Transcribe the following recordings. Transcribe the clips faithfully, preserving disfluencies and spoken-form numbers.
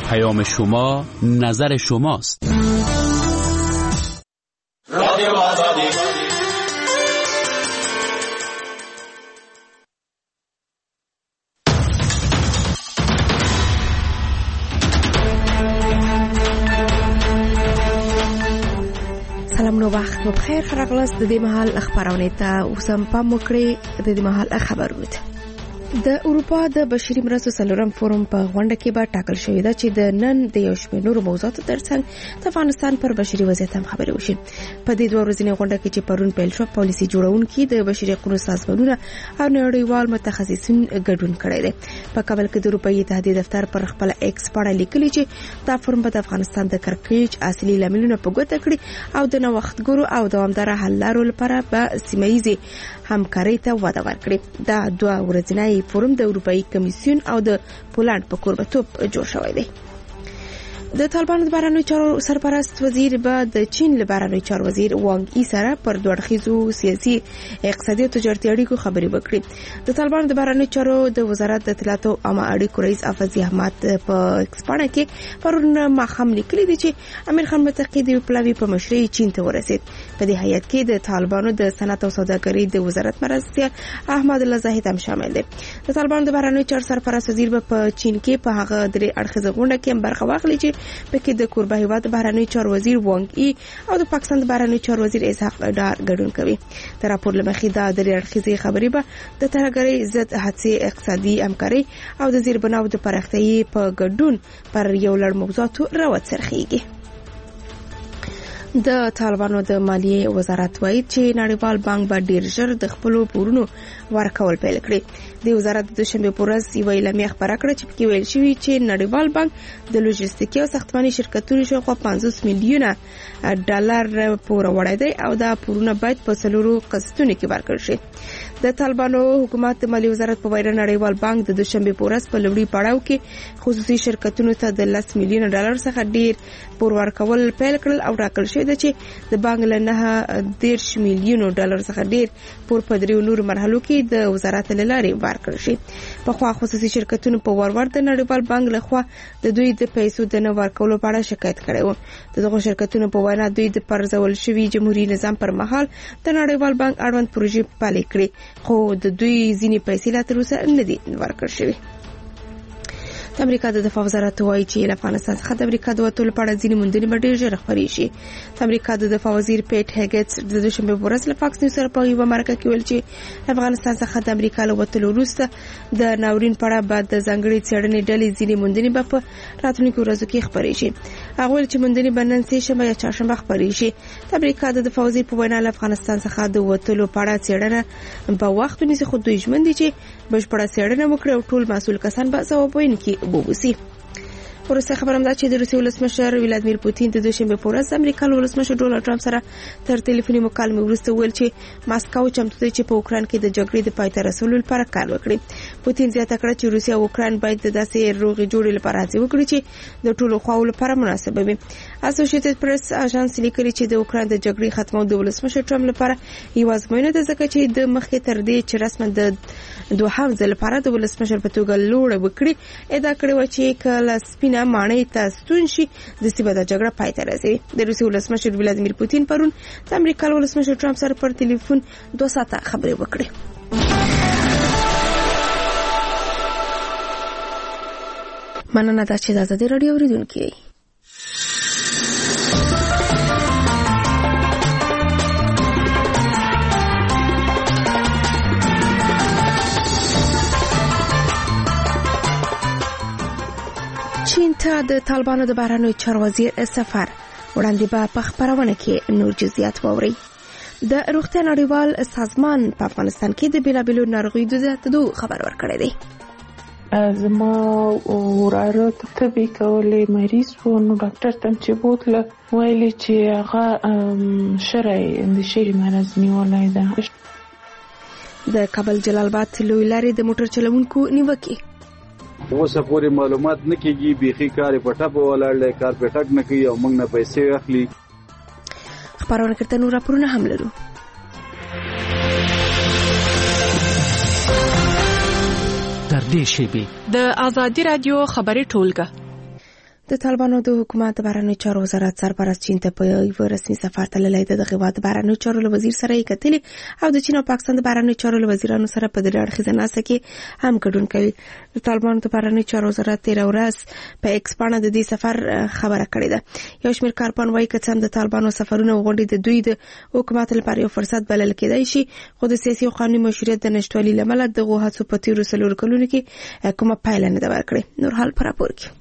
پیام شما نظر شماست. رادیو آزادی. سلام نو وخت مو بخیر خراغلاس د دې محل خبرونه ته اوسم پام وکړئ د دې محل خبرونه د اروپا د بشري مرستو څلورم فورم په غونډه کې به ټاکل شوې ده چې د نن د یو شمېر نورو موضوعاتو ترڅنګ د افغانستان پر بشري وضعیت هم خبرې وشي. په دې دوه ورځنۍ غونډه کې چې پرون پیل شو، پالیسي جوړونکي د بشري حقوقو سازمانونه او نړیوال متخصصین ګډون کړی دی. په کابل کې د اروپایي اتحادیې دفتر پر خپل ایکس پاڼه لیکلي چې دا فورم به د افغانستان د کړکېچ اصلي لاملونه په ګوته کړي او د نوښتګرو او دوامداره حل لارو لپاره به سیمه‌ییزې همکارۍ ته وده ورکړي. دا دوه ورځنۍ فورم د اروپایي کمیسیون او د پولند په کوربتوب جوړ شوی دی. د طالبانو د بهرنیو چارو سرپرست وزیر به د چین له بهرنیو چارو وزیر وانګ ای سره پر دوه اړخیزو سیاسي، اقتصادي او تجارتي اړیکو خبرې وکړي. د طالبانو د بهرنیو چارو د وزارت د اطلاعات او عامه اړیکو رئیس افضل احمد په ایکس پاڼه کې پرون ماښام لیکلي دي چې امیر خان متقي د پلاوي په مشرۍ چین ته ورسید. په دې هیات کې د طالبانو د صنعت او سوداګرۍ د وزارت مرستیال احمد الله زاهد هم شامل دي. د طالبانو د بهرنیو چارو سرپرست وزیر به په چین کې په هغه درې اړخیزه غونډه کې هم برخه واخلي چې پکې د کوربه هیواد بهرنیو چارو وزیر وانګ ای او د پاکستان د بهرنیو چارو وزیر اسحاق ډار ګډون کوي. د راپور لمخې دا درې اړخیزه خبرې به د ترهګرۍ ضد هڅې، اقتصادي همکاري او د زیربناو د پراختیايي په ګډون پر یو لړ موضوعاتو راوت سرخیږي. د طالبانو د مالیې وزارت وایي چې نړیوال بانک به ډیر ژر د خپل پورونو ورکول پیل کړي. د وزارت د دوشنبه په ورځ یو اعلامیه خبره کړه چې پکې ویل شوی چې نړیوال بانک د لوجستیکي او ساختماني شرکتونو شاوخوا پنځوس میلیونه ډالر پور وړي دی او دا پورونه باید په څلورو قسطونو کې ورکړل شي. د طالبانو حکومت د مالیې وزارت په وینا نړیوال بانک د دوشنبه په ورځ په لوړی پړاو کې خصوصي شرکتونو ته د لس میلیونه ډالر څخه ډیر پور ورکول پیل کړل او راکړل شوی دی چې د بانک له نه دیرش میلیونو ډالر څخه ډیر پور په دریو نورو مرحلو کې د وزارت له لارې ورکړل شي. په خوا خصوصي شرکتونو په ورور د نړیوال بانک له خوا د دوی د پیسو د نه ورکولو په اړه شکایت کړی و. دغه شرکتونو په وینا دوی د پرځول شوی جمهوریت نظام پر مهال د نړیوال بانک اړوند پروژې پلي کړې، خو د دوی ځینې پیسې لا تر اوسه نه دي ورکړل شوی. د امریکا د دفاع وزارت وایي چې افغانستان څخه د امریکا د وټول په اړه ځینې موندنې به ډېر ژر خبرې شي. د امریکا د دفاع وزیر پیټ هیګټس د دوشنبه په ورځ له فاکس نیوز سره په یو مرکه کې ویل چې افغانستان څخه د امریکا له وټول وروسته د ناورین په اړه بعد د ځانګړي څېړنې ډلې ځینې موندنې به په راتلونکو ورځو کې خبرې شي. هغه ویل چې موندنې به نن سه شنبه یا چهارشنبه خبرې شي. د امریکا د دفاع وزیر په وینا له افغانستان څخه د وټول په اړه څېړنه په وخت ونیسي، خو دوی ژمن دي چې بشپړه څېړنه وکړي او ټول مسؤل کسان به ځواب ویونکي وبوسي. ورسته خبرم ده چې د روسیې ولسمشر ولادیمیر پوتین د دوشنبه په ورځ د امریکا له ولسمشر ډونالد ټرمپ سره تر ټلیفوني مکالمې وروسته ویل چې ماسکو چمتو دی چې په اوکران کې د جګړې د پای ته رسولو لپاره کار وکړي. پوتین زیاته کړه چې روسیه او اوکران باید د داسې روغې جوړې لپاره هڅې وکړي چې د ټولو خواو لپاره مناسبه وي. اسوسییټډ پریس اژانس لیکي چې د اوکران د جګړې ختمول د ولسمشر ټرمپ لپاره یو ازموینه ده، ځکه چې د مخکې تر دې چې رسما د دوهم ځل لپاره د ولسمشر په توګه لوړه وکړي، ادعا کړې و چې کله سپینه ماڼۍ ته ستون شي د سیمه د جګړه پای ته رسي. د روسیې ولسمشر ولادیمیر پوتین پرون د امریکا ولسمشر ټرمپ سره پر ټلیفون دوه ساعته خبرې وکړې. مننه دا چې د ازادي راډیو اوریدونکي. چین ته د طالبانو د بهرنیو چارو وزیر سفر وړاندې به په خبرونه کې نور جزئیات واوري. د روغتیا نړیوال سازمان په افغانستان کې د بیلابیلو ناروغیو د زیاتېدو خبر ورکړی دی. زما وراره طبي کولې مریض و، نو ډاکټر ته چې بوتله ویلي چې هغه شری اندشې مرض نیولای ده. د کابل جلال آباد لوی لارې د موټر چلوونکو نیوکه اوسه پورې معلومات نه کیږي، بيخي کار په ټاپه ولاړل، کار په ټاک نه کوي او موږ نه پیسې اخلي. خبرونه کړه نور راپورونه هم لرو. در دې شیبې د ازادي رادیو خبري ټولګه د طالبانو د حکومت بهرنیو چارو وزارت سرپرست چین ته په یو رسمي سفر تللی دی. د هیواد بهرنیو چارو له وزیر سره یې کتلي او د چین او پاکستان د بهرنیو چارو له وزیرانو سره په درې اړخیزه ناسته کې هم ګډون کوي. د طالبانو د بهرنیو چارو وزارت تېره ورځ په ایکس پاڼه د دې سفر خبره کړې ده. یو شمېر کارپوهان وایي که څه هم د طالبانو سفرونه او غونډې د دوی د حکومت لپاره یو فرصت بلل کېدای شي، خو د سیاسي او قانوني مشروعیت د نشتوالي له امله دغو هڅو په تېرو څلورو کلونو کې کومه پایله نه ده ورکړې. نور حال په راپور کې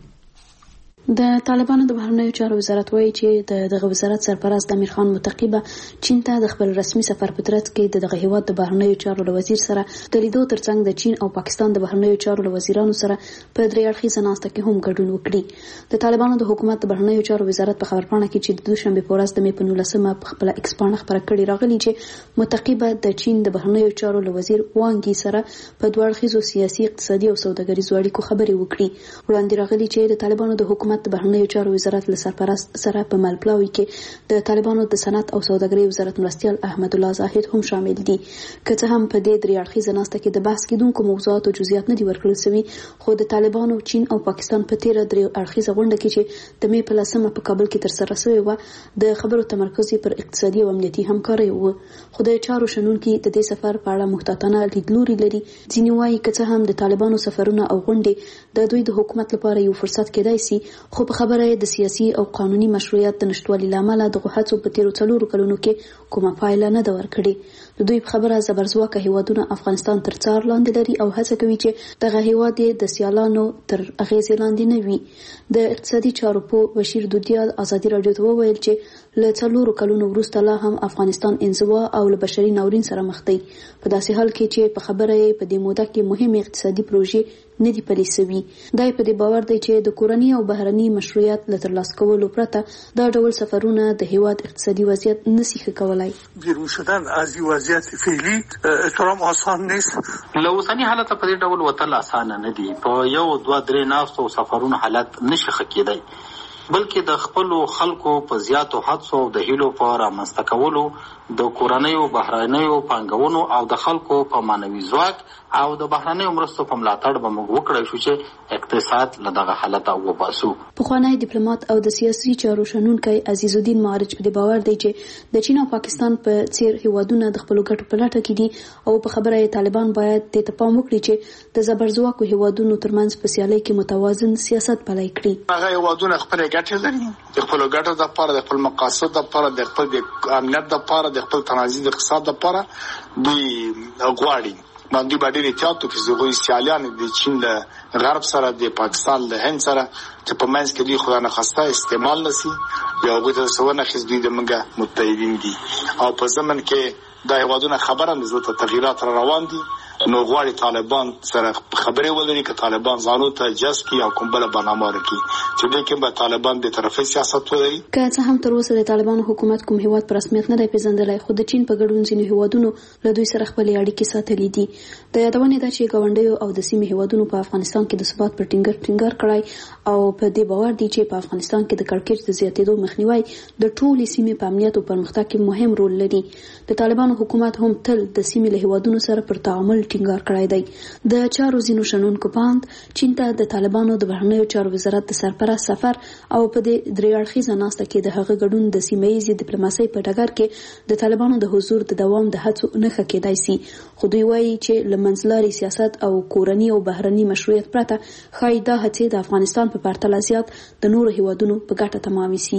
د طالبانو د بهرنیو چارو وزارت وایي چې دغه وزارت سرپرست امیر خان متقیبه چین ته د خپل رسمي سفر په ترڅ کې د دغه هیواد د بهرنیو چارو له وزیر سره د لیدو ترڅنګ د چین او پاکستان د بهرنیو چارو له وزیرانو سره په درې اړخیزه ناسته کې هم ګډون وکړي. د طالبانو د حکومت د بهرنیو چارو وزارت په خبرپاڼه کې چې د دوشنبه په ورځ د مې په نولسمه په خپل ایکس پاڼه خبره کړې راغلي چې متقیبه د چین د بهرنیو چارو له وزیر وانګي سره په دوه اړخیزو سیاسي، اقتصادي او سوداګریزو اړیکو خبرې وکړي. وړاندې راغلي چې د طالبانو د حکومت د بهرنیو چارو وزارت له سرپرست سره په ملپلاوي کې د طالبانو د صنعت او سوداګرۍ وزارت مرستیال احمد الله زاهد هم شامل دي. که څه هم په دې درې اړخیزه ناسته کې د بحث کېدونکو موضوعات او جزئیات نه دي ورکړل شوي، خو د طالبانو، چین او پاکستان په تیره درې اړخیزه غونډه کې چې د مې په لسمه په کابل کې ترسره شوې وه د خبرو تمرکز پر اقتصادي او امنیتي همکارۍ و. خو د چارو شنونکي د دې سفر په اړه محتاطانه لیدلوري لري. ځینې وایي که څه هم د طالبانو سفرونه او غونډې د دوی د حکومت لپاره یو فرصت کېدای شي، خو په خبره د سیاسي او قانوني مشروعیت د نشټوالي له امله دغه هڅو په تیرو څلورو کلونو کې کومه پایله نه ده ورکړې. د دوی په خبره زبرځواکه هیوادونه افغانستان تر څار لاندې لري او هڅه کوي چې دغه هیواد د سیالانو تر اغیزې لاندې نه وي. د اقتصادي چارو په بشیر دودیا ازادي راډیو ته وویل چې له څلورو کلونو وروسته لا هم افغانستان انزوا او له بشري ناورین سره مخ دی، په داسې حال کې چې په خبره یې په دې موده کې مهمه اقتصادي پروژې نه دي پلي شوي. دا په دې باور دی چې د کورني او بهرني مشروعیت له ترلاسه کولو پرته دا ډول سفرونه د هیواد اقتصادي وضعیت نشي ښه کولای. بیرون شدن از این وضعیت فعلی احترام آسان نیست. له اوسني حالت په دې ډول وتل اسانه نه دي. په یو دوه درې ناستو سفرونو حالت نشي ښه کېدای، بلکې د خپلو خلکو په زیاتو حدسو او د هیلو په رامنځته کولو، د کورنیو بهرنیو پانګونو او د خلکو په معنوي ځواک او د بهرنیو مرستو په ملاتړ به موږ وکړای شو چې اقتصاد له دغه حالته وباسو. پخوانی ډیپلوماټ او د سیاسي چارو شنونکی عزیز الدین معرج په دې باور دی چې د چین او پاکستان په څیر هیوادونه د خپلو ګټو په لټه کې دي او په خبره یې طالبان باید دې ته پام وکړي چې د زبرځواکو هیوادونو ترمنځ په سیالۍ کې متوازن سیاست پلی کړي. هغه هیوادونه خپل ګټې لري، د خپل ګټو لپاره، د خپل مقاصد لپاره، د خپل امنیت لپاره، د خپل تنظیم اقتصاد لپاره دوی غواړي. باندې باندې احتیاط وکړي چې دوی سیالان د چین له غرب سره، د پاکستان له هند سره چې په منځ کې دوی خدای نخواسته استعمال نشي یا هغوی ته څه ونه اخیست، دوی زموږ متحدین دي او په ضمن کې دا هیوادونه خبره نه زه ته تغییرات را روان دي، نو غواړي طالبان سره خبرې ولري که طالبان ځانو ته جذب کړي او کوم بله برنامه ورکړي چې دې کې به طالبان بېطرفۍ سیاست ولري. که څه هم تر اوسه د طالبانو حکومت کوم هیواد په رسمیت نه دی پېژندلی، خو د چین په ګډون ځینو هیوادونو له دوی سره خپلې اړیکې ساتلې دي. د یادونې ده چې ګاونډیو او د سیمې هیوادونو په افغانستان کې د ثبات پر ټینګار ټینګار کړی او په دې باور دي چې په افغانستان کې د کړکېچ د زیاتېدو مخنیوی د ټولې سیمې په امنیت او پرمختګ کې مهم رول لري. د طالبانو حکومت هم تل د سیمې له هیوادونو سره پر تعامل ټینګار کړی دی. د چارو ځینو شنونکو باند چین ته د طالبانو د بهرنیو چارو وزارت د سرپرست سفر او په دې درې اړخیزه ناسته کې د هغه ګډون د سیمه ییزې ډیپلوماسۍ په ډګر کې د طالبانو د حضور د دوام د هڅو نښه کېدای شي، خو دوی وایي چې له منځلاري سیاست او کورني او بهرني مشروعیت پرته ښایي دا هڅې د افغانستان په پرتله زیات د نورو هیوادونو په ګټه تمامې شي.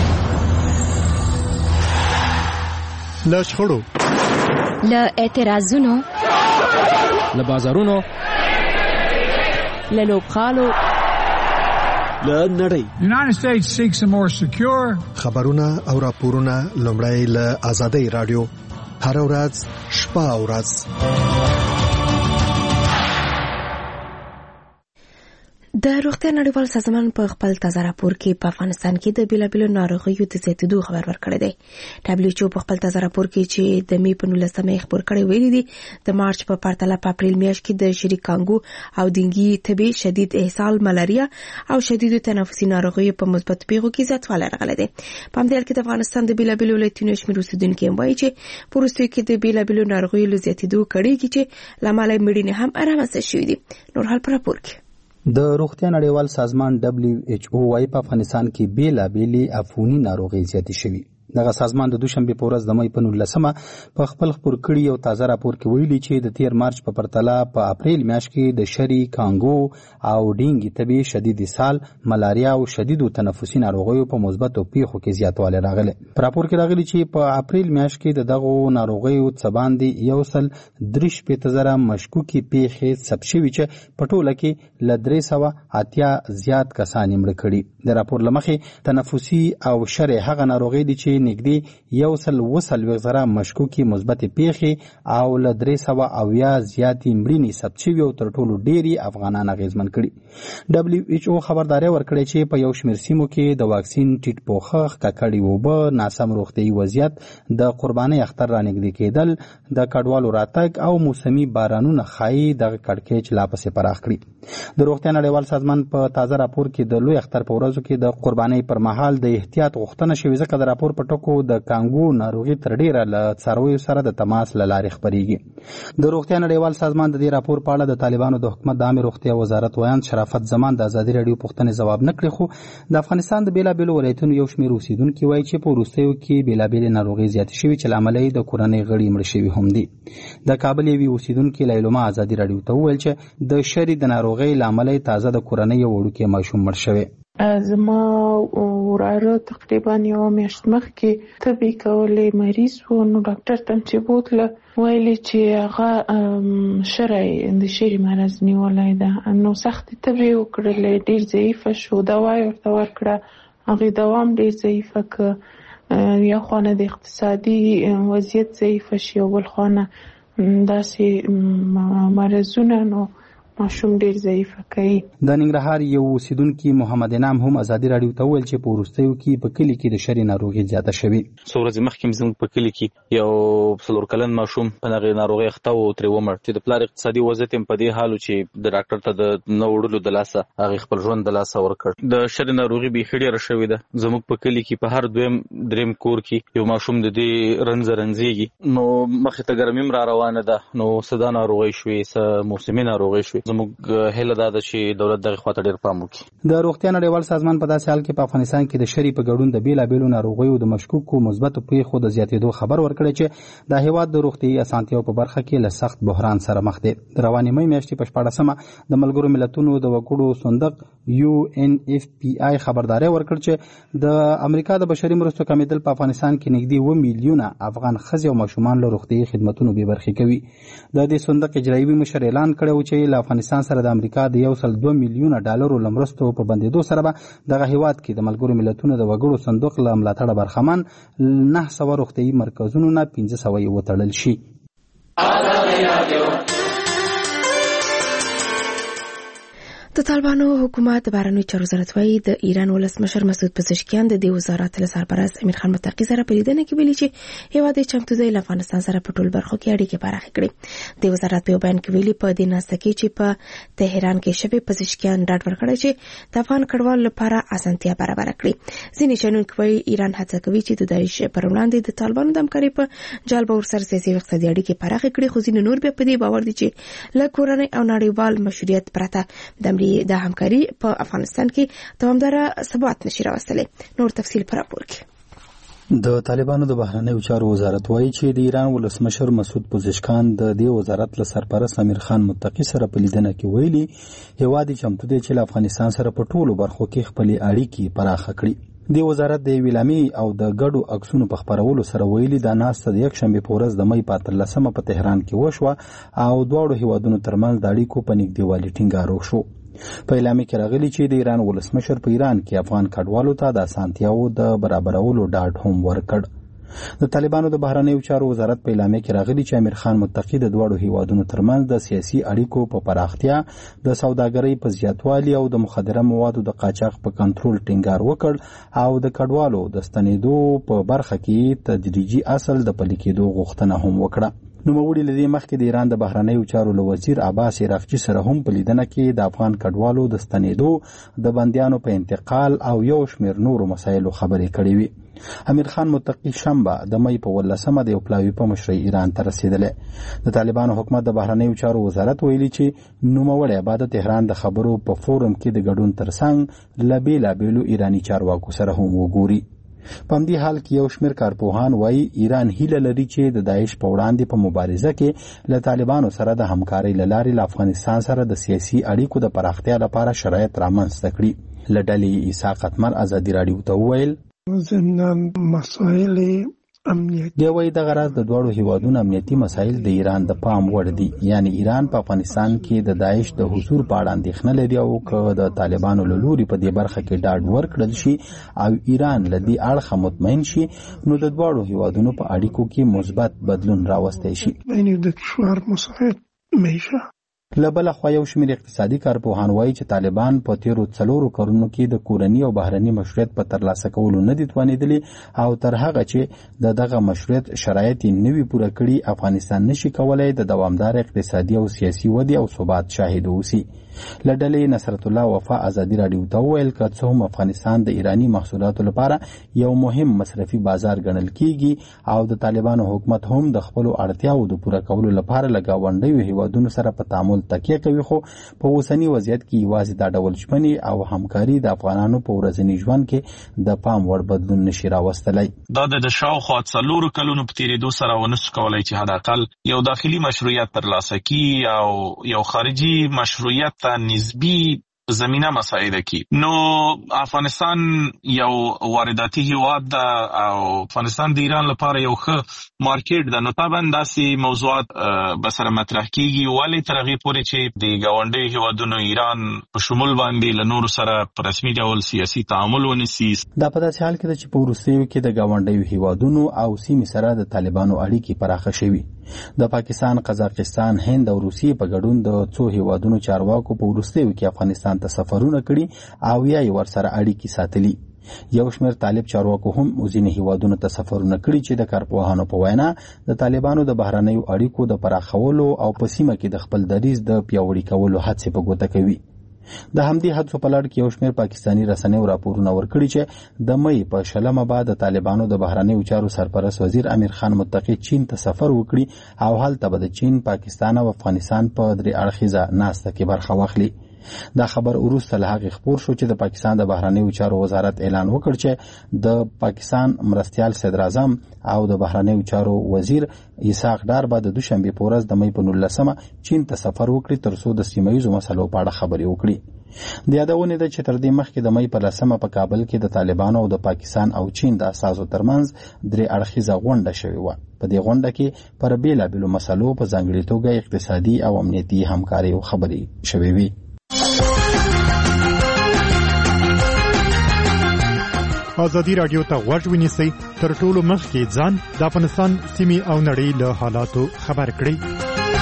له شخړو، له اعتراضونو، له بازارونو، له لوبغالو، له نړۍ. United States seeks a more secure. خبرونه او راپورونه لومړی له آزادۍ رادیو هر ورځ شپه او ورځ. د روغتیا نړیوال سازمان په خپل تازه راپور کې په افغانستان کې د بیلابیلو ناروغیو د زیاتېدو خبر ورکړی دی. دبليو ایچ او په خپل تازه راپور کې چې د مې په نولسمه یې خپور کړی ویلي دي د مارچ په پرتله په اپریل میاشت کې د شری کانګو او دینګي تبي، شدید اسهال، ملاریا او شدید تنفسي ناروغیو په مثبت پیغو کې زیاتوالی راغلی دی. په همدې حال کې د افغانستان د بیلابیلو ولایتونو شمېر اوسېدونکي هم وایي چې په وروستیو کې د بیلابیلو ناروغیو له زیاتېدو کړېږي چې له امله مړینې هم رامنځته شوي دي. نور حال په راپور کې د روغتیا نړیوال سازمان دبليو ایچ او وايي په افغانستان کې بیلابېلې عفوني ناروغۍ زیاتې شوي. دغه سازمان د دوشنبه په ورځ د مې په نولسمه په خپل خبر کړي یو تازه راپور کې ویلي چې د تیر مارچ په پرتله په اپریل میاشت کې د شری کانګو او ډینګي تبي شدید اسهال، ملاریا او شدید تنفسي ناروغیو په مثبتو پیښو کې زیاتوالی راغلی. په راپور کې راغلي چې په اپریل میاشت کې د دغو ناروغیو څخه باندې یو سل درې شپېته زره مشکوکي پیښې ثبت شوي چې په ټوله کې له درې سوه اتیا زیات کسان یې مړه کړي. د راپور له مخې تنفسي او شری هغه ناروغۍ دي چې نږدې یو سل اوه څلوېښت زره مشکوکي مثبتې پیښې او له درې سوه اویا زیاتې مړینې ثبت شوي او تر ټولو ډېرې افغانان اغېزمن کړي. ډبلیو ایچ او خبرداری ورکړی چې په یو شمېر سیمو کې د واکسین ټیټ پوښښ، ککړې اوبه، ناسم روغتیایي وضعیت، د قربانۍ اختر رانږدې کېدل، د کډوالو راتګ او موسمي بارانونه ښایي دغه کړکېچ لا پسې پراخ کړي. د روغتیا نړیوال سازمان په تازه راپور کې د لوی اختر په ورځو کې د قربانۍ پر مهال د احتیاط غوښتنه شوې، ځکه د راپور په ټکو د کانګو ناروغي تر ډیره له څارویو سره د تماس له لارې خپریږي. د روغتیا نړیوال سازمان د دې راپور په اړه د طالبانو د حکومت د عامه روغتیا وزارت ویاند شرافت زمان د ازادي راډیو پوښتنې ځواب نه کړی، خو د افغانستان د بیلابېلو ولایتونو یو شمېر اوسیدونکي وایي چې په وروستیو کې بیلابېلې ناروغۍ زیاتې شوي چې له امله یې د کورنۍ غړي مړه شوي هم دي. د کابل یوې اوسیدونکي لیلما ازادي راډیو ته وویل چې د شری د ناروغۍ له امله یې تازه د کورنۍ یو وړوکی ماشوم مړ شوی. زما وراره تقریبا یو میاشت مخکې تبي کولې مریض و، نو ډاکټر ته چې بوتله ویلي چې هغه شری د شری مرض نیولای ده، نو سخت تبي وکړلې، ډیر ضعیفه شو، دوا ورته ورکړه، هغه دوام ډیر ضعیفه ک یا خانه د اقتصادي وضعیت ضعیفه شي او بل خانه داسې مرزونه، نو ماشوم ډیر ضعیفه کوي. د ننګرهار یو اوسیدونکي محمد انعام هم ازادي راډیو ته وویل چې په وروستیو کې په کلي کې د شری ناروغي زیاته شوې. څو ورځې مخکې زموږ په کلي کې یو څلور کلن ماشوم په دغه ناروغي اخته و او ترې ومړ، چې د پلار اقتصادي وضعیت یې په دې حال و چې د ډاکټر ته د نه وړلو د لاسه هغې خپل ژوند د لاسه ورکړ. د شری ناروغي بیخي ډېره شوې ده. زموږ په کلي کې په هر دویم دریم کور کې یو ماشوم د دې رنځه رنځېږي، نو مخې ته ګرمي هم را روانه ده، نو څه دا ناروغۍ شوې، څه موسمي ناروغۍ شوې. زموږ هیله دا ده چې دولت دغه خواته ډېر پام وکړي. د روغتیا نړیوال سازمان په داسې حال کې په افغانستان کې د شری په ګډون د بیلابېلو ناروغیو د مشکوکو مثبتو پیښو د زیاتېدو خبر ورکړی چې د هیواد د روغتیایي اسانتیاو په برخه کې له سخت بحران سره مخ دی. د روانې مې میاشتې په شپاړسمه د ملګرو ملتونو د وګړو صندوق یو ان اف پی آی خبرداری ورکړ چې د امریکا د بشري مرستو کمیدل په افغانستان کې نږدې اوه میلیونه افغان ښځې او ماشومان له روغتیایي خدمتونو بې برخې کوي. د دې صندوق اجرایوي مشر اعلان کړی و چې له افغانستان سره د امریکا د یو سل دوه میلیونه ډالرو له مرستو په بندېدو سره به دغه هیواد کې د ملګرو ملتونو د وګړو صندوق له ملاتړه برخمن نه سوه روغتیایي مرکزونو نه پنځه سوه یې وتړل شي. د طالبانو حکومت د بهرنیو چارو وزارت وايي د ایران ولسمشر مسعود پزشکیان د دې وزارت له سرپرست امیر خان متقي سره په لیدنه کې ویلي چې هیواد یې چمتو دی له افغانستان سره په ټولو برخو کې اړیکې پراخې کړي. د وزارت په یو بیان کې ویلي په دې ناسته کې چې په تهران کې شوی پزشکیان ډاډ ورکړی چې د افغان کډوالو لپاره اسانتیا برابر کړي. ځینې شنونکي وايي ایران هڅه کوي چې د داعش پر وړاندې د طالبانو د همکارۍ په جال به ورسره سیاسي او اقتصادي اړیکې پراخې کړي، خو ځینې نور بیا په دې باور دي چې له کورنۍ او نړیوال مشروعیت پرته د د همکاري په افغانستان کې دوامداره ثبات نشي راوستلی. نور تفصیل پر راپور کې. د طالبانو د بهرنیو چارو وزارت وایي چې د ایران ولسمشر مسعود پزشکیان د دې وزارت له سرپرست امیر خان متقي سره په لیدنه کې ویلي هیواد یې چمتو دی چې له افغانستان سره په ټولو برخو کې خپلې اړیکې پراخه کړي. د وزارت د ویلامي او د ګډو عکسونو په خپرولو سره ویلي دا ناسته د یکشنبې په ورځ د مې په اتلسمه په تهران کې وشوه او دواړو هیوادونو ترمنځ د اړیکو په نږدېوالي ټینګار وشو. په اعلامیه کې راغلي چې د ایران ولسمشر په ایران کې افغان کډوالو ته د اسانتیاو د برابرولو ډاډ هم ورکړ. د طالبانو د بهرنیو چارو وزارت په اعلامیه کې راغلي چې امیر خان متقي د دواړو هیوادونو ترمنځ د سیاسي اړیکو په پراختیا، د سوداګرۍ په زیاتوالي او د مخدره موادو د قاچاق په کنټرول ټینګار وکړ او د کډوالو د ستنېدو په برخه کې تدریجي اصل د پلي کېدو غوښتنه هم وکړه. نوموړي له دې مخکې د ایران د بهرنیو چارو له وزیر عباس عراقچي سره هم په لیدنه کې د افغان کډوالو د ستنېدو د بندیانو په انتقال او یو شمېر نورو مسایلو خبرې کړې وي. امیر خان متقي شنبه د مې په ولسمه د یو پلاوي په مشرۍ ایران ته رسېدلی. د طالبانو حکومت د بهرنیو چارو وزارت ویلي چې نوموړی به د تهران د خبرو په فورم کې د ګډون ترڅنګ له بېلابېلو ایراني چارواکو سره هم وګوري. په همدې حال کې یو شمېر کارپوهان وایي ایران هیله لري چې د داعش په وړاندې په مبارزه کې له طالبانو سره د همکارۍ له لارې له افغانستان سره د سیاسي اړیکو د پراختیا لپاره شرایط رامنځته کړي. له ډلې عیسی قتمر ازادي راډیو ته وویل زمینان مسائل امنیت دی وایي دغه راز د دواړو هیوادونو امنیتي مسایل د ایران د پام وړ دي. یعنی ایران په افغانستان کې د داعش د حضور په اړه اندېښنه لري او که د طالبانو له لوري په دې برخه کې ډاډ ورکړل شي او ایران له دې اړخه مطمئن شي نو د دواړو هیوادونو په اړیکو کې مثبت بدلون راوستی شي. بین د کشور مساعد میشه له بله خوا یو شمېر اقتصادي کارپوهان وایي چې طالبان په تیرو څلورو کلونو کې د کورني او بهرني مشروعیت په ترلاسه کولو نه دي توانېدلي او تر هغه چې د دغه مشروعیت شرایط یې نه وي پوره کړي افغانستان نشي کولی د دوامدار اقتصادي او سیاسي ودې او ثبات شاهد اوسي. له ډلې نصرت الله وفا ازادي راډیو ته وویل که څه هم افغانستان د ایراني محصولاتو لپاره یو مهم مصرفي بازار ګڼل کیږي او د طالبانو حکومت هم د خپلو اړتیاو د پوره کولو لپاره له ګاونډیو هیوادونو سره په تعامل تکیه کوي خو په اوسني وضعیت کې یوازې دا ډول ژمنې او همکاري د افغانانو په ورځني ژوند کې د پام وړ بدلون نشي راوستلی. دا د شاوخوا څلورو کلونو په تېرېدو سره ونشو کولی چې حداقل یو داخلي مشروعیت ترلاسه کړي او یو خارجي مشروعیت نسبی زمینه مساعده کی. نو افغانستان یو وارداتي هیواد ده او افغانستان د ایران لپاره یو ښه مارکیټ ده. نو طبعا داسې موضوعات به سره مطرح کیږي ولې تر هغې پورې چې د ګاونډیو هیوادونو ایران په شمول باندې له نورو سره په رسمي ډول سیاسي تعامل ونیسي. دا په داسې حال کې ده چې په وروستیو کې د ګاونډیو هیوادونو او سیمې سره د طالبانو اړیکې پراخه شوي. د پاکستان، قزاقستان، هند او روسیې په ګډون د څو هیوادونو چارواکو په وروستیو کې افغانستان ته سفرونه کړي او یا یې ورسره اړیکې ساتلي. یو شمېر طالب چارواکو هم ځینې هیوادونو ته سفرونه کړي چې د کارپوهانو په وینا د طالبانو د بهرنیو اړیکو د پراخولو او په سیمه کې د خپل دریځ د پیاوړي کولو هڅې په ګوته کوي. د همدې هڅو په لړ کې یو شمېر پاکستاني رسنیو راپورونه ورکړي چې د مې په شلمه بعد د طالبانو د بهرنیو چارو سرپرست وزیر امیر خان متقي چین ته سفر وکړي او هلته به د چین، پاکستان او افغانستان په درې اړخیزه ناسته کې برخه واخلي. دا خبر وروسته له هغې خپور شو چې د پاکستان د بهرنیو چارو وزارت اعلان وکړ چې د پاکستان مرستیال صدر اعظم او د بهرنیو چارو وزیر اسحاق ډار به د دوشنبې په ورځ د مې په نولسمه چین ته سفر وکړي ترڅو د سیمه ییزو مسلو په اړه خبرې وکړي. د یادونې ده چې تر دې مخکې د مې په لسمه په کابل کې د طالبانو او د پاکستان او چین د اساسو ترمنځ درې اړخیزه غونډه شوې وه. په دې غونډه کې پر بېلابېلو مسلو په ځانګړې توګه اقتصادي او امنیتي همکارۍ خبرې شوې وي. ازادي راډیو ته غوږ ونیسئ تر ټولو مخکې ځان د افغانستان سیمې او نړۍ له حالاتو خبر کړئ.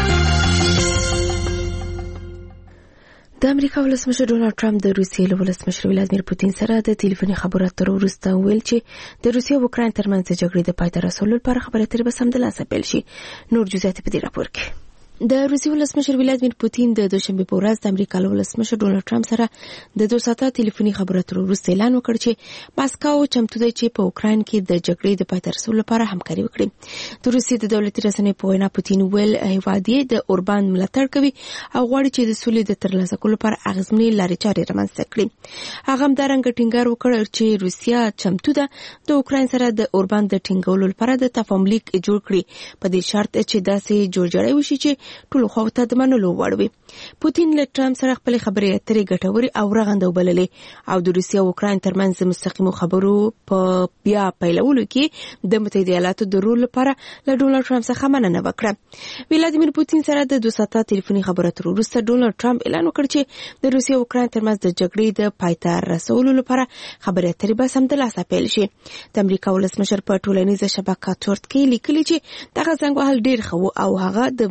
د امریکا ولسمشر ډونالډ ټرمپ د روسیې له ولسمشر ولادیمیر پوتین سره د ټلیفوني خبرو اترو وروسته ویل چې د روسیې او اوکراین ترمنځ د جګړې د پای ته رسولو لپاره خبرې اترې به سمدلاسه پیل شي. نور جزئیات په دې راپور کې. د روسیې ولسمشر ولادیمیر پوتین د دوشنبه په ورځ د امریکا له ولسمشر ډونالډ ټرمپ سره د دوه ساعته ټلیفوني خبرو اترو وروسته اعلان وکړ چې ماسکو چمتو دی چې په اوکراین کې د جګړې د پای ته رسولو لپاره همکاري وکړي. د روسیې د دولتي رسنیو په وینا پوتین ویل هیواد یې د اوربان ملاتړ کوي او غواړي چې د سولې د ترلاسه کولو لپاره اغیزمنې لارې چارې رامنځته کړي. هغه همدارنګه ټینګار وکړ چې روسیه چمتو ده د اوکراین سره د اوربان د ټینګولو لپاره د تفاهم لیک جوړ کړي په دې شرط چې داسې جوړجاړی وشي چې ټول خواته د منلو وړ وي. پوتین له ټرمپ سره خپل خبرې اترې ګټورې او رغنده وبللې او د روسیې او اوکراین ترمنځ د مستقیمو خبرو په بیا پیلولو کې د متحده ایالاتو د رول لپاره له ډونالډ ټرمپ څخه مننه وکړه. ولادیمیر پوتین سره د دوه ساعته ټلیفوني خبرو اترو وروسته ډونالډ ټرمپ اعلان وکړ چې د روسیې او اوکراین ترمنځ د جګړې د پای ته رسولو لپاره خبرې اترې به سمدلاسه پیل شي. د امریکا ولسمشر په ټولنیزه شبکه تورت کې لیکلي چې دغه زنګ وهل ډېر ښه و او هغه د ولادیمیر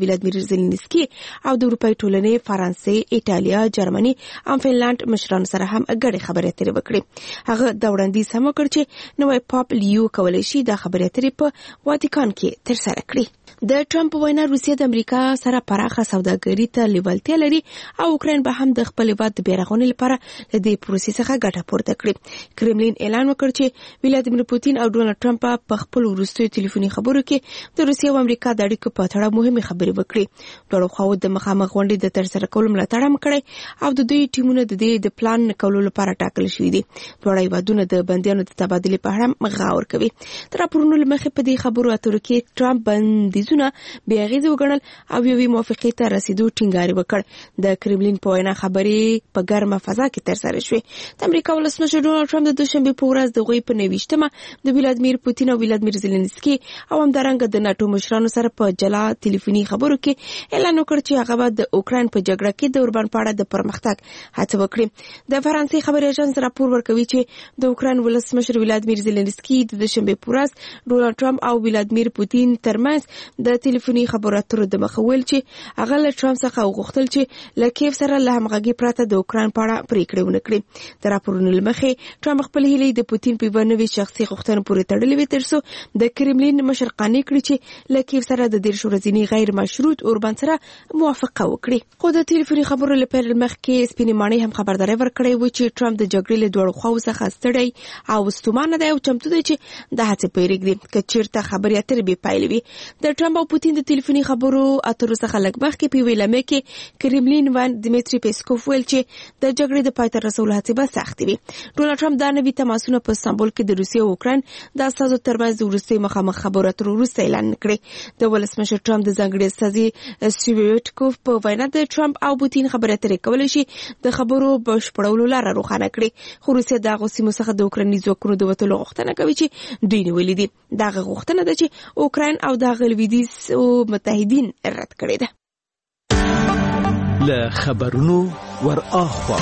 زلنسکي او د اروپای ټولنې فرانسې، ایټالیا، جرمني او فنلند مشرانو سره هم ګډه خبرې اترې وکړې. هغه د وړاندیز هم وکړ چې نوی پاپ لیو کولی شي د خبرې اترې په واتیکان کې ترسره کړي. د ټرمپ وینا روسیه د امریکا سره پراخه سوداګري ته لیوالتیا لري او اوکراین به هم د خپل هیواد د بیرغونې لپاره د دې پروسې څخه ګټه پورته کړي. کرملین اعلان وکړ چې ولادیمیر پوتین او ډونالد ټرمپ په خپل وروستیو ټلیفوني خبرو کې د روسیې او امریکا د اړیکو په اړه مهمه خبرې وکړي. دواړو خواو د مخامخ غونډې د ترسره کولو ملاتړ هم کړی او د دوی ټیمونه د دې د پلان کولو لپاره ټاکل شوي دي. دواړه هیوادونه د بندیانو د تبادلې په اړه غور کوي. تر راپورونو لمخې په دې خبرو اترو کې ټرمپ بندیزونه بې اغېزې وګڼل او یوې موافقې ته رسیدو ټینګار وکړ. د کرملین په وینا خبرې په ګرمه فضا کې ترسره شوې. د امریکا ولسمشر ډونالد ټرمپ د دوشنبې په ورځ د هغوی په نویشتمه د ولادیمیر پوتین او ولادیمیر زلنسکي او همدارنګه د ناټو مشرانو سره په جلا ټلیفوني خبرو کې اعلان وکړ چې هغه به د اوکراین په جګړه کې د اوربان په اړه د پرمختګ هڅه وکړي. د فرانسې خبري اژانس راپور ورکوي چې د اوکراین ولسمشر ولادیمیر زلنسکي د دوشنبې په ورځ ډونالد ټرمپ او ولادیمیر پوتین ترمنځ د ټلیفوني خبرو اترو د مخه ویل چې هغه له ټرمپ څخه وغوښتل چې له کیف سره له همغږي پرته د اوکراین په اړه پریکړه ونه کړي. د راپورونو له مخې ټرمپ خپل هیلې د پوتین په یوه نوې شخصي غوښتنه پورې تړلې وې ترڅو د کرملین مشر قانع کړي چې له کیف سره د دېرش ورځني غیر مشروط اوربان سره موافقه وکړي. خو د ټلیفوني خبرو له پیل مخکې سپینې ماڼۍ هم خبرداری ورکړې و چې ټرمپ د جګړې له دواړو خواو څخه ستړی او ستومانه دی او چمتو دی چې د هڅې پیل کړي که چیرته خبرې اترې بې پایلې وي. د ټرمپ او پوتین د ټلیفوني خبرو اترو څخه لږ مخکې په یوې لمحه کې کرملین وان دمیتری پیسکوف ویل چې د جګړې د پای ته رسولو هڅې به سختې وي. ډونالد ټرمپ دا نوي تماسونه په استانبول کې د روسیې او اوکراین د استازو ترمنځ د وروستي مخامخ خبرو اترو وروسته اعلان کړی. د ولسمشر ټرمپ د ځانګړي استازي سټیویټکوف په وینا د ټرمپ او پوتین خبرې اترې کولی شي د خبرو بشپړولو لاره روښانه کړي. خو روسیه د هغو سیمو څخه د اوکرایني ځواکونو د وتلو غوښتنه کوي چې دوی نیولي دي. دغه غوښتنه ده چې اوکراین او د هغه لویدیځ متحدین رد کړې ده. له خبرونو ور اخوا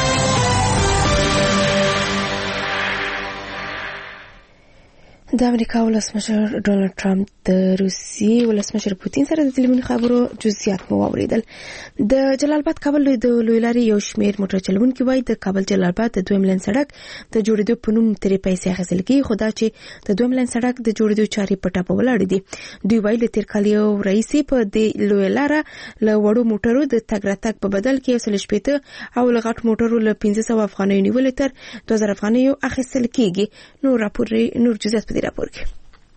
د امریکا ولسمشر ډونالد ټرمپ د روسیې ولسمشر پوتین سره د ټلیفوني خبرو جزئیات مو واوریدل. د جلال آباد کابل د لوی لارې یو شمېر موټر چلوونکي وایي د کابل جلال آباد د دویم لین سړک د جوړېدو په نوم ترې پیسې اخیستل کېږي، خو دا چې د دویم لین سړک د جوړېدو چارې په ټاپه ولاړې دي. دوی وایي له تېر کال یو رئیسې په دې لوی لاره له وړو موټرو د تګ راتګ په بدل کې یو سل شپېته او له غټ موټرو له پنځه سوه افغانیو نیولې تر دوه زره افغانیو اخیستل کېږي. نور راپور نور جزئیات په دې راپور کې.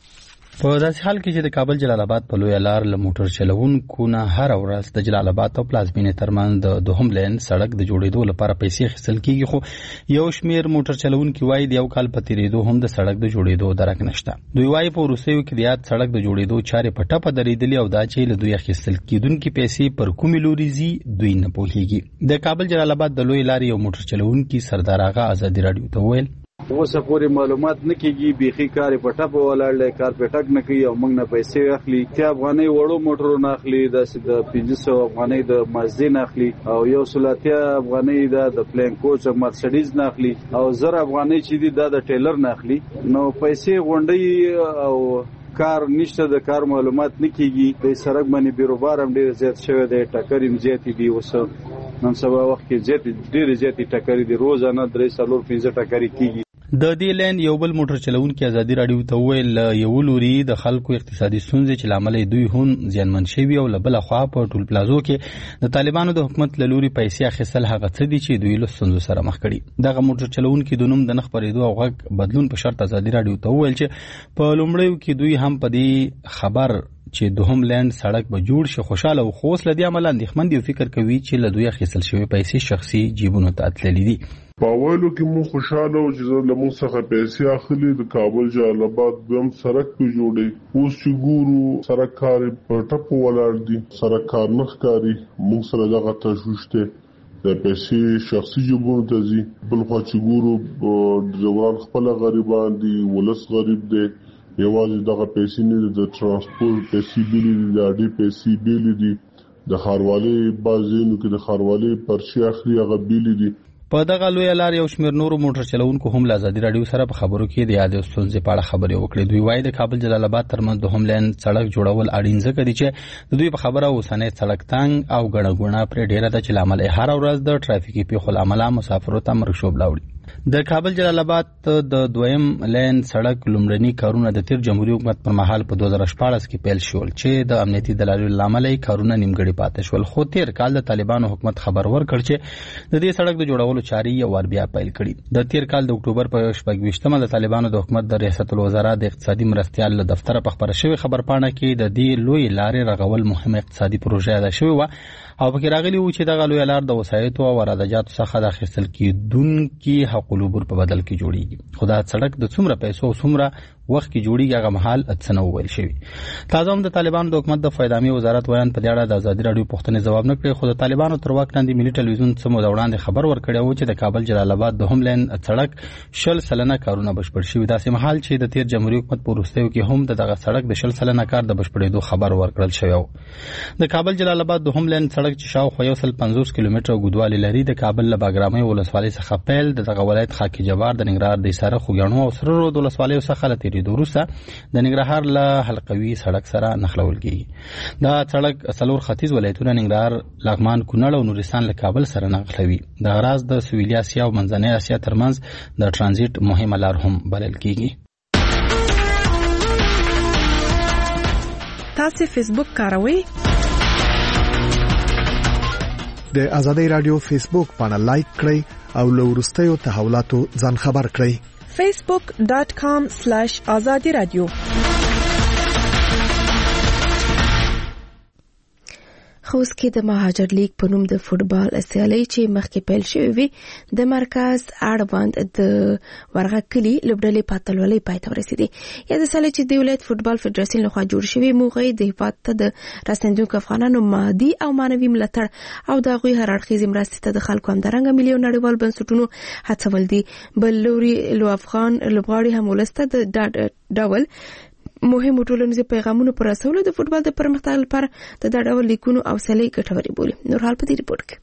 په داسې حال کې چې د کابل جلال آباد په لویه لار له موټر چلوونکو نه هره ورځ د جلال آباد او پلازمینې ترمنځ د دوهم لین سړک د جوړېدو لپاره پیسې اخیستل کېږي، خو یو شمېر موټر چلوونکي وایي د یو کال په تېرېدو هم د سړک د جوړېدو درک نشته. دوی وایي په وروستیو کې د یاد سړک د جوړېدو چارې په ټپه درېدلې او دا چې له دوی اخیستل کېدونکي پیسې پر کومې لوري ځي دوی نه پوهېږي. د کابل جلال آباد د لویې لارې یو موټر چلوونکي سردار آغا ازادي راډیو ته وویل اوسه پورې معلومات نه کیږي، بيخي کار په ټاپه ولاړ دی، کار په ټک نه کوي او موږ نه پیسې اخلي. ته افغاني وړو موټرو نه اخلي، د پنځه سوه افغاني د مازدي نه اخلي او یو سلاتیا افغاني د پلین کوچ او مرسډیز نه اخلي او زر افغاني چې دي دا د ټیلر نه اخلي. نو پیسې غونډي او کار نشته، د کار معلومات نه کیږي. د سړک باندې بیروبار هم ډیر زیات شوی دی، ټکر هم زیات دي. اوس نن سبا وخت کې زیات ډیر زیات ټکر دي، روزانه درې څلور پنځه ټکر کیږي. د دې لین یو بل موټر چلوونکي ازادي راډیو ته وویل یو لوري د خلکو اقتصادي ستونزې چې لامل دوی هم زیانمن شوي او له بله خوا په ټول پلازو کې د طالبانو د حکومت له لوري پیسې اخیستل هغه څه دي چې دوی له ستونزو سره مخ کړي. دغه موټر چلوونکي د نوم د نه خپرېدو او غږ بدلون په شرط ازادي راډیو ته وویل چې په لومړیو کې دوی هم په دې خبر چې دوهم لین سړک به جوړ شي خوشاله او خو اوس له دې امله اندېښمن دي او فکر کوي چې له دوی اخیستل شوي پیسې شخصي جیبونو ته تللي دي. په اولو کې مو خوشاله او چې له موږ څخه پیسې اخلي د کابل جلال آباد دویم سړک په جوړي. اوس چې ګورو سړک کار په ټپو ولاړ دي، سړک کار نه ښکاري. موږ سره دغه تشویش دی د پیسې شخصي جیبونو ته ځي. بل خوا چې ګورو ځوان خپله غریبان دي، ولس غریب دی. یوازې دغه پیسې نه دي، د ترانسپورټ پیسې بیلې دي، د اډې پیسې بیلې دي، د ښاروالۍ بعض ځایونو کې د ښاروالۍ پرچې اخلي هغه بیلې دي. په دغه لوی لار یو شمېر نورو موټر چلوونکو هم له ازادي راډیو سره په خبرو کې د یادې ستونزې په اړه خبرې وکړې. دوی وایي د کابل جلال آباد ترمنځ د هوملین سړک جوړول اړین ځکه دي چې د دوی په خبره اوسنی سړک تنګ او ګڼه ګوڼه پرې ډېره ده چې له امله هره ورځ د ټرافیکي پیښو له امله مسافرو ته مرګ ژوبله وړي. د کابل جلال آباد د دویم لین سړک لومړني کارونه د تیر جمهوریت حکومت پر مهال په دوه زره شپاړس کې پیل شول چې د امنیتي دلایلو له امله کارونه نیمګړي پاتې شول. خو تیر کال د طالبانو حکومت خبر ورکړ چې د دې سړک د جوړولو چارې یو وار بیا پیل کړي. د تیر کال د اکتوبر په شپږ ویشتمه د طالبانو د حکومت د ریاست الوزرا د اقتصادي مرستیال له دفتره په خبره شوې خبرپاڼه کې د دې لوی لارې رغول مهمه اقتصادي پروژه ده شوې و او پکې راغلی و چې دغه لوی لار د وسایطو او وارداتو څخه د اخیستل کېدونکي حق العبور په بدل کې جوړیږي. خو دا سړک د څومره پیسو او څومره وخت کې جوړیږي هغه مهال څه نه ویل شوی. تازه هم د طالبانو د حکومت د فایدامي وزارت ویان په دې اړه د ازادي راډیو پوښتنې ځواب نه کړی. خو د طالبانو تر واک لاندې ملي ټلویزیون څه موده وړاندې خبر ورکړی و چې د کابل جلال آباد د هوملین سړک شل سلنه کارونه بشپړ شوي. داسې مهال چې د تیر جمهوریت حکومت په وروستیو کې هم دغه سړک د شل سلنه کار د بشپړېدو خبر ورکړل شوی و. د کابل جلال آباد د هوملین سړک چې شاوخوا یو سل پنځوس کیلومتره اوږدوالی لري د کابل له باګرامۍ ولسوالۍ څخه پیل د دغه ولایت خاکي جبار د ننګرهار د ایساره خوږیاڼو او سره رود ولسوالیو څخه له تېرېدو وروسته د ننګرهار له حلقوي سړک سره نښلول کېږي. دا سړک څلور ختیځ ولایتونه ننګرهار، لغمان، کونړ او نورستان له کابل سره نښلوي. دغه راز د سویلي اسیا او منځنۍ اسیا ترمنځ د ټرانزیټ مهمه لار هم بلل کېږي. تاسو فیسبوک کاروئ؟ د ازادي راډیو فیسبوک باندې لایک کړئ او له وروستیو تحولاتو ځان خبر کړئ. facebook dot com slash azadi radio. خوست کې د مهاجر لیگ په نوم د فوټبال سیالي چې مخکې پیل شوې وي د مرکز اړوند د ورغه کلی لوبډلې پاتلولې پای ته ورسېدې. یا د سیالي چې د ولایت فوټبال فدراسیون لخوا جوړ شوی موغې د هیواد ته د راستندونکو افغانانو مادي او معنوي ملاتړ او د غوي هر اړخیزې مرستې ته د خلکو همدارنګه ملي او نړیوال بنسټونو هڅول دي. بل لوري لو افغان لوبغاړي هم ولسته د ډول مهم ټولنیز پیغامونه پر رسولو د فوټبال د پرمختګ لپاره د دا ډول لیکونو او سلې ګټوري بولي. نور حال په دې ریپورت کې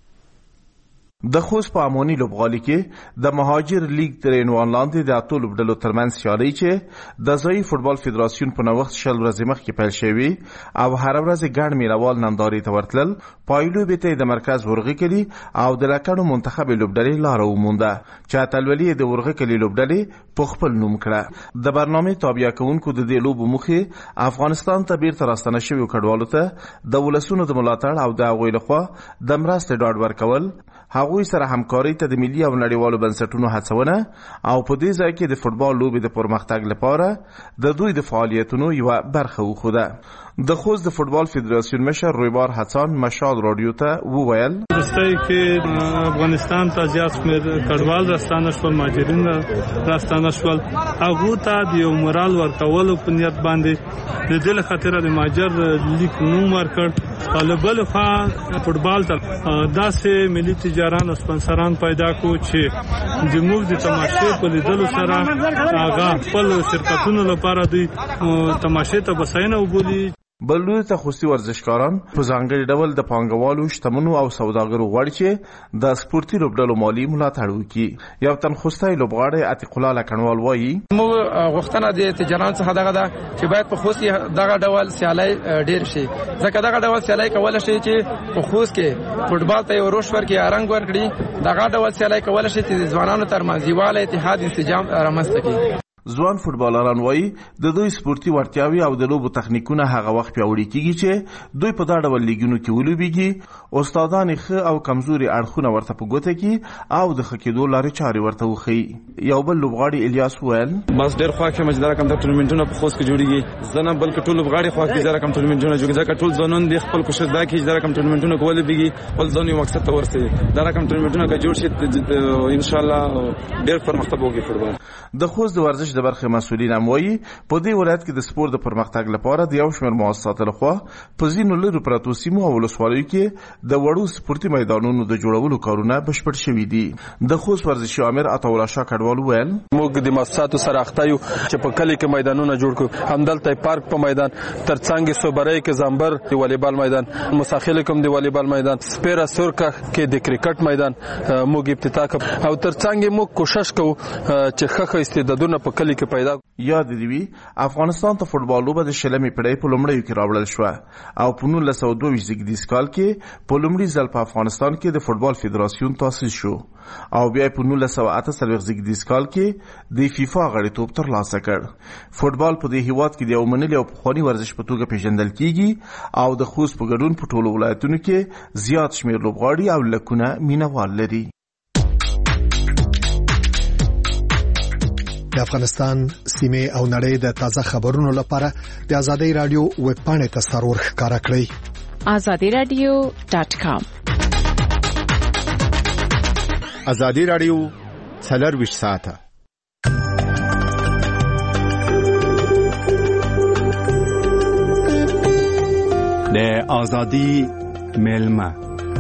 د خوست په امونی لوبغالي کې د مهاجر لیگ تر عنوان لاندې د اتو لوبډلو ترمنځ سیالي چې د ځای فوټبال فدراسیون په نوښت شل ورځې مخکې پیل شوی او هر ورځ ګڼ مینوال نندارې ته ورتلل. پایلو به ته د مرکز ورغه کلی او د لکړو منتخب لوبډلې لار ومونده چې اتلولي د ورغه کلی لوبډلې په خپل نوم کړه. د برنامه تابع کوونکو د دې لوب مخې افغانستان ته بیرته راستنه شوی کډوالو ته د ولسونو د ملاتړ او د غوي لخوا د مرستې ډاډ ورکول، هغوی سره همکاري ته د ملي او نړیوالو بنسټونو هڅونه او په دې ځای کې د فوټبال لوبې د پرمختګ لپاره د دوی د فعالیتونو یو برخه وخوده. د خوست د فوټبال فدراسیون مشر رویبار حسن مشال رادیو ته وویل راستای کې افغانستان ته زیات شمېر کډوال راستانه شول، مهاجرین راستانه شول. هغه ته د یو مورال ورکولو په نیت باندې د دې خاطر د مهاجر لیگ نوم ورکړ. طالبل خوا فوټبال ته داسې ملي تجاران او سپانسران پیدا کو چې د موږ د تماشې په لیدلو سره هغه خپل شرکتونو لپاره د تماشې ته بساینه وبولي. بلوی ته خوستي ورزشکاران په ځانګړي ډول د پانګوالو، شتمنو او سوداګرو غواړي چې د سپورتي لوبډلو مالی ملاتړ وکړي. یو تن خوستي لوبغاړی عتیق الله لکنوال وایي مو غوښتنه د تجارت څخه دغه ده چې باید په خوست دغه ډول سیالي ډیر شي، ځکه دغه ډول سیالي کول شي چې په خوست کې فوټبال ته یو روش ورکړي، رنګ ورکړي. دغه ډول سیالي کول شي چې ځوانانو ترمنځ یووالی، اتحاد، انسجام رامنځته کړي. ځوان فوټبالران وایي د دوی سپورتي وړتیاوې او د لوبو تخنیکونه هغه وخت پیاوړي کیږي چې دوی په دا ډول لیګونو کې ولوبېږي. استادان ښه او کمزوري اړخونه ورته په ګوته کې او د ښه کېدو لارې چارې ورته وښیي. یو بل لوبغاړي الیاس وویل بس ډېر خوښ یم چې دا رقم د ټورنمنټونو په خوست کې جوړېږي. زه نه بلکې ټول لوبغاړي خوښ دي چې دا رقم ټورنمنټونه جوړېږي، ځکه ټول ځوانان دي خپل کوشش دا کوي چې دا رقم ټورنمنټونه کې ولوبېږي، خپل ځان یو مقصد ته ورسوي. دا رقم ټورنمنټونه که جوړ شي ان شاء الله ډېر پرمختګ وکړي فوټبال. د خوست د ورزش رایج د برخه مسؤلین هم وایي په دې ولایت کې د سپورت د پرمختګ لپاره د یو شمېر مؤسساتو لخوا په ځینو لرو پرتو سیمو او ولسوالیو کې د وړو سپورتي میدانونو د جوړولو کارونه بشپړ شوي دي. د خوست ورزشي امیر عطاالله شاه کډوال وویل موږ د مؤسساتو سره اخته یو چې په کلی کې میدانونه جوړ کړو. همدلته پارک په میدان ترڅنګ صوبرۍ کې زامبر د والیبال میدان مساخیل کوم د والیبال میدان سپیرا سورکا کې د کرکټ میدان موږ افتتاح کړ او ترڅنګ موږ کوشش کوو چې ښه استعدادونه په کلی کې پیدا یاد دی وی افغانستان ته فوټبال لوبه د شلمې پړۍ په لومړیو کې راوړل شو او په نولس سوه دوه ویشت زیږدیز کال کې په لومړي ځل په افغانستان کې د فوټبال فدراسیون تاسیس شو او بیا په نولس سوه اته څلوېښت زیږدیز کال کې د فیفا غړیتوب ترلاسه کړ. فوټبال په دې هیواد کې د یو منلي او پخواني ورزش په توګه پیژندل کیږي او د خوست په ګډون په ټولو ولایتونو کې زیات شمېر لوبغاړي او لکونه مینوال لري. د افغانستان سیمه او نړۍ د تازه خبرونو لپاره د آزادۍ رادیو ویب پاڼې ته سرور ښکارا کړئ آزادی رادیو ډاټ کام. آزادی رادیو څلور ساعته د آزادی میلمه.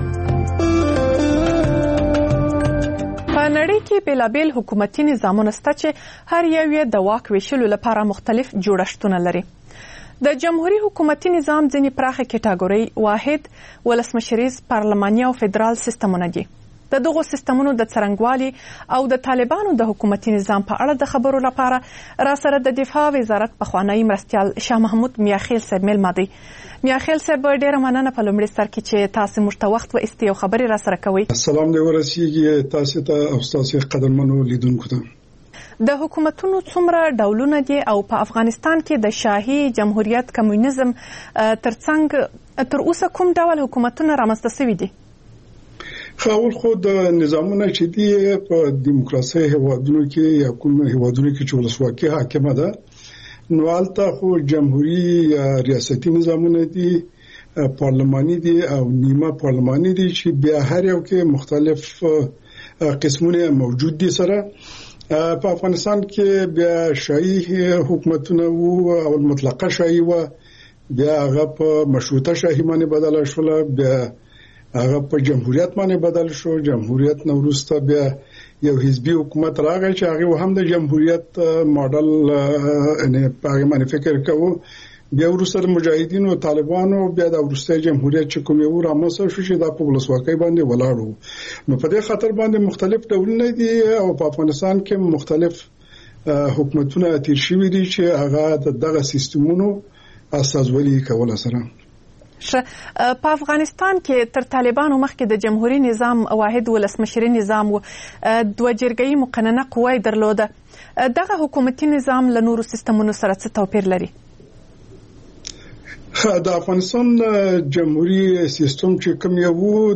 په نړۍ کې بیلابیل حکومتي نظامونه شته چې هر یو یې د واک ویشلو لپاره مختلف جوړښتونه لري. د جمهوریت حکومتي نظام ځینې پراخه کټګورۍ واحد ولسمشریز پارلماني او فدرال سیستمونه دي. د دغو سیستمونو د څرنګوالي او د طالبانو د حکومتي نظام په اړه د خبرو لپاره را سره د دفاع وزارت پخوانی مرستیال شاه محمود میاخیل صاحب مېلمه دی. میاخیل صاحب ډیره مننه په لومړي سر کې چې تاسو موږ ته وخت و استي او خبري را سره کوي. السلام دې ورسیږي تاسو ته او تاسو قدرمنو لیدونکو ته. د حکومتونو څومره ډولونه دي او په افغانستان کې د شاهي جمهوریت کمونیزم ترڅنګ تر اوسه کوم ډول حکومتونه رامنځته شوي دي؟ خاول خو د نظامونه چې دي په دیموکراسي هیوادونو کې یا کوم هیوادونو کې چې ولسواکي حاکمه ده نو البته خو جمهوریت یا ریاستي نظامونه دي پارلماني دي او نیمه پارلماني دي چې بیا هر یو کې مختلف قسمونه موجود دي. سره په افغانستان کې بیا شاهي حکومتونه او مطلقه شاهي و بیا هغه په مشروطه شاهي باندې بدل شول بیا هغه په جمهوریت باندې بدل شو. جمهوریت نو وروسته بیا یو حزبي حکومت راغی چې هغه هم د جمهوریت ماډل نه په باندې فکر کوو. بیا وروسته مجاهدین او طالبانو بیا د وروسته جمهوریت چې کوم یو رامنځته شو چې د په ولسواکۍ باندې ولاړو. نو په دې خاطر باندې مختلف ډولونه دي او په افغانستان کې مختلف حکومتونه تیر شوي دي چې هغه دغه سیستمونو اساسولي کول سره. په افغانستان کې تر طالبانو مخکې د جمهوریت نظام واحد ولسمشری نظام و دوه جرګې مقننه قوه درلوده. دغه حکومتي نظام له نورو سیستمونو سره څه توپیر لري؟ د افغانستان جمهوریت سیستم چې کوم یو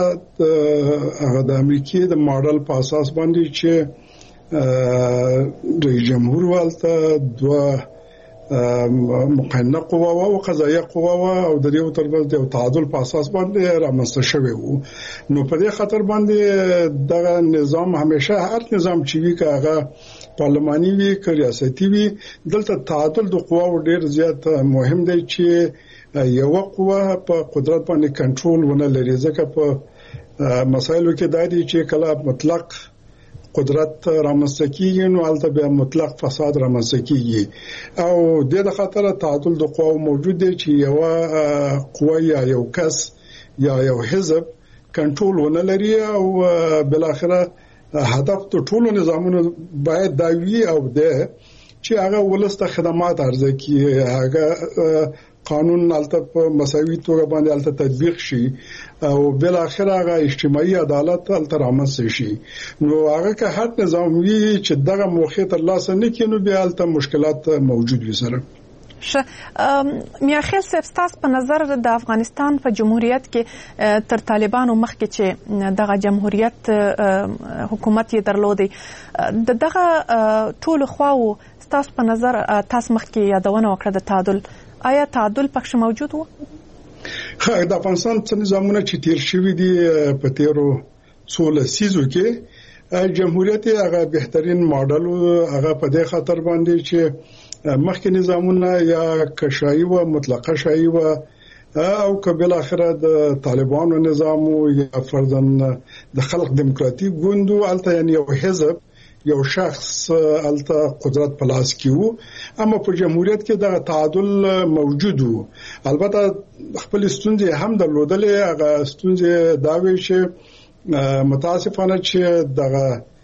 د د امریکای د ماډل په اساس باندې چې د جمهور والته دوه مقننه قوه او قضایه قوه او د یو ترمنځ د تعادل په اساس باندې رامنځته شوی وو. نو په دې خاطر باندې دغه نظام همیشه هر نظام چې وی کاغه پارلماني وی که ریاستي وی دلته تعادل د قواو ډیر زیات مهم دی چې یو قوه په قدرت باندې کنټرول ونه لري. ځکه په مسایلو کې دا دي چې کله مطلق قدرت رامنځته کیږي نو البته به مطلق فساد رامنځته کیږي او د دې خاطر تعادل د قواو موجود دی چې یو قوه یا یو کس یا یو حزب کنټرول ونه لري او بل اخره هدف د ټولو نظامونو باید دا وي او د چې هغه ولسته خدمات عرضه کوي هغه قانون البته په مساوي توګه باندې البته تطبیق شي او بل اخر هغه اجتماعي عدالت البته رامنځته شي. نو هغه که هر نظام وي چې دغه موخه تر لاسه نه کینو بیا البته مشکلات موجود وي. سره میاخیل صاحب تاسو په نظر د افغانستان په جمهوریت کې تر طالبانو مخکې چې دغه جمهوریت حکومت یې درلودي دغه ټول خواو تاسو په نظر تاسو مخکې یادونه وکړه د تعادل آیا تعادل پکښ موجود و؟ خا د افغانستان څخه نظامونه چې تیر شوی دي په تیرو څو لسیزو کې جمهوریت هغه بهترین ماډل هغه په دې خاطر باندې چې مخکې نظامونه یا کشایي و مطلقه شایي و او کبل اخره د طالبانو نظام یا فرضاً د خلق دموکراتیک ګوند الته یعنی یو حزب یو شخص الته قدرت پلاس کیو اما په جمهوریت کې د تعادل موجود وو. البته خپل ستونزې هم درلودلې. هغه ستونزې دا وی چې متاسفانه چې دغه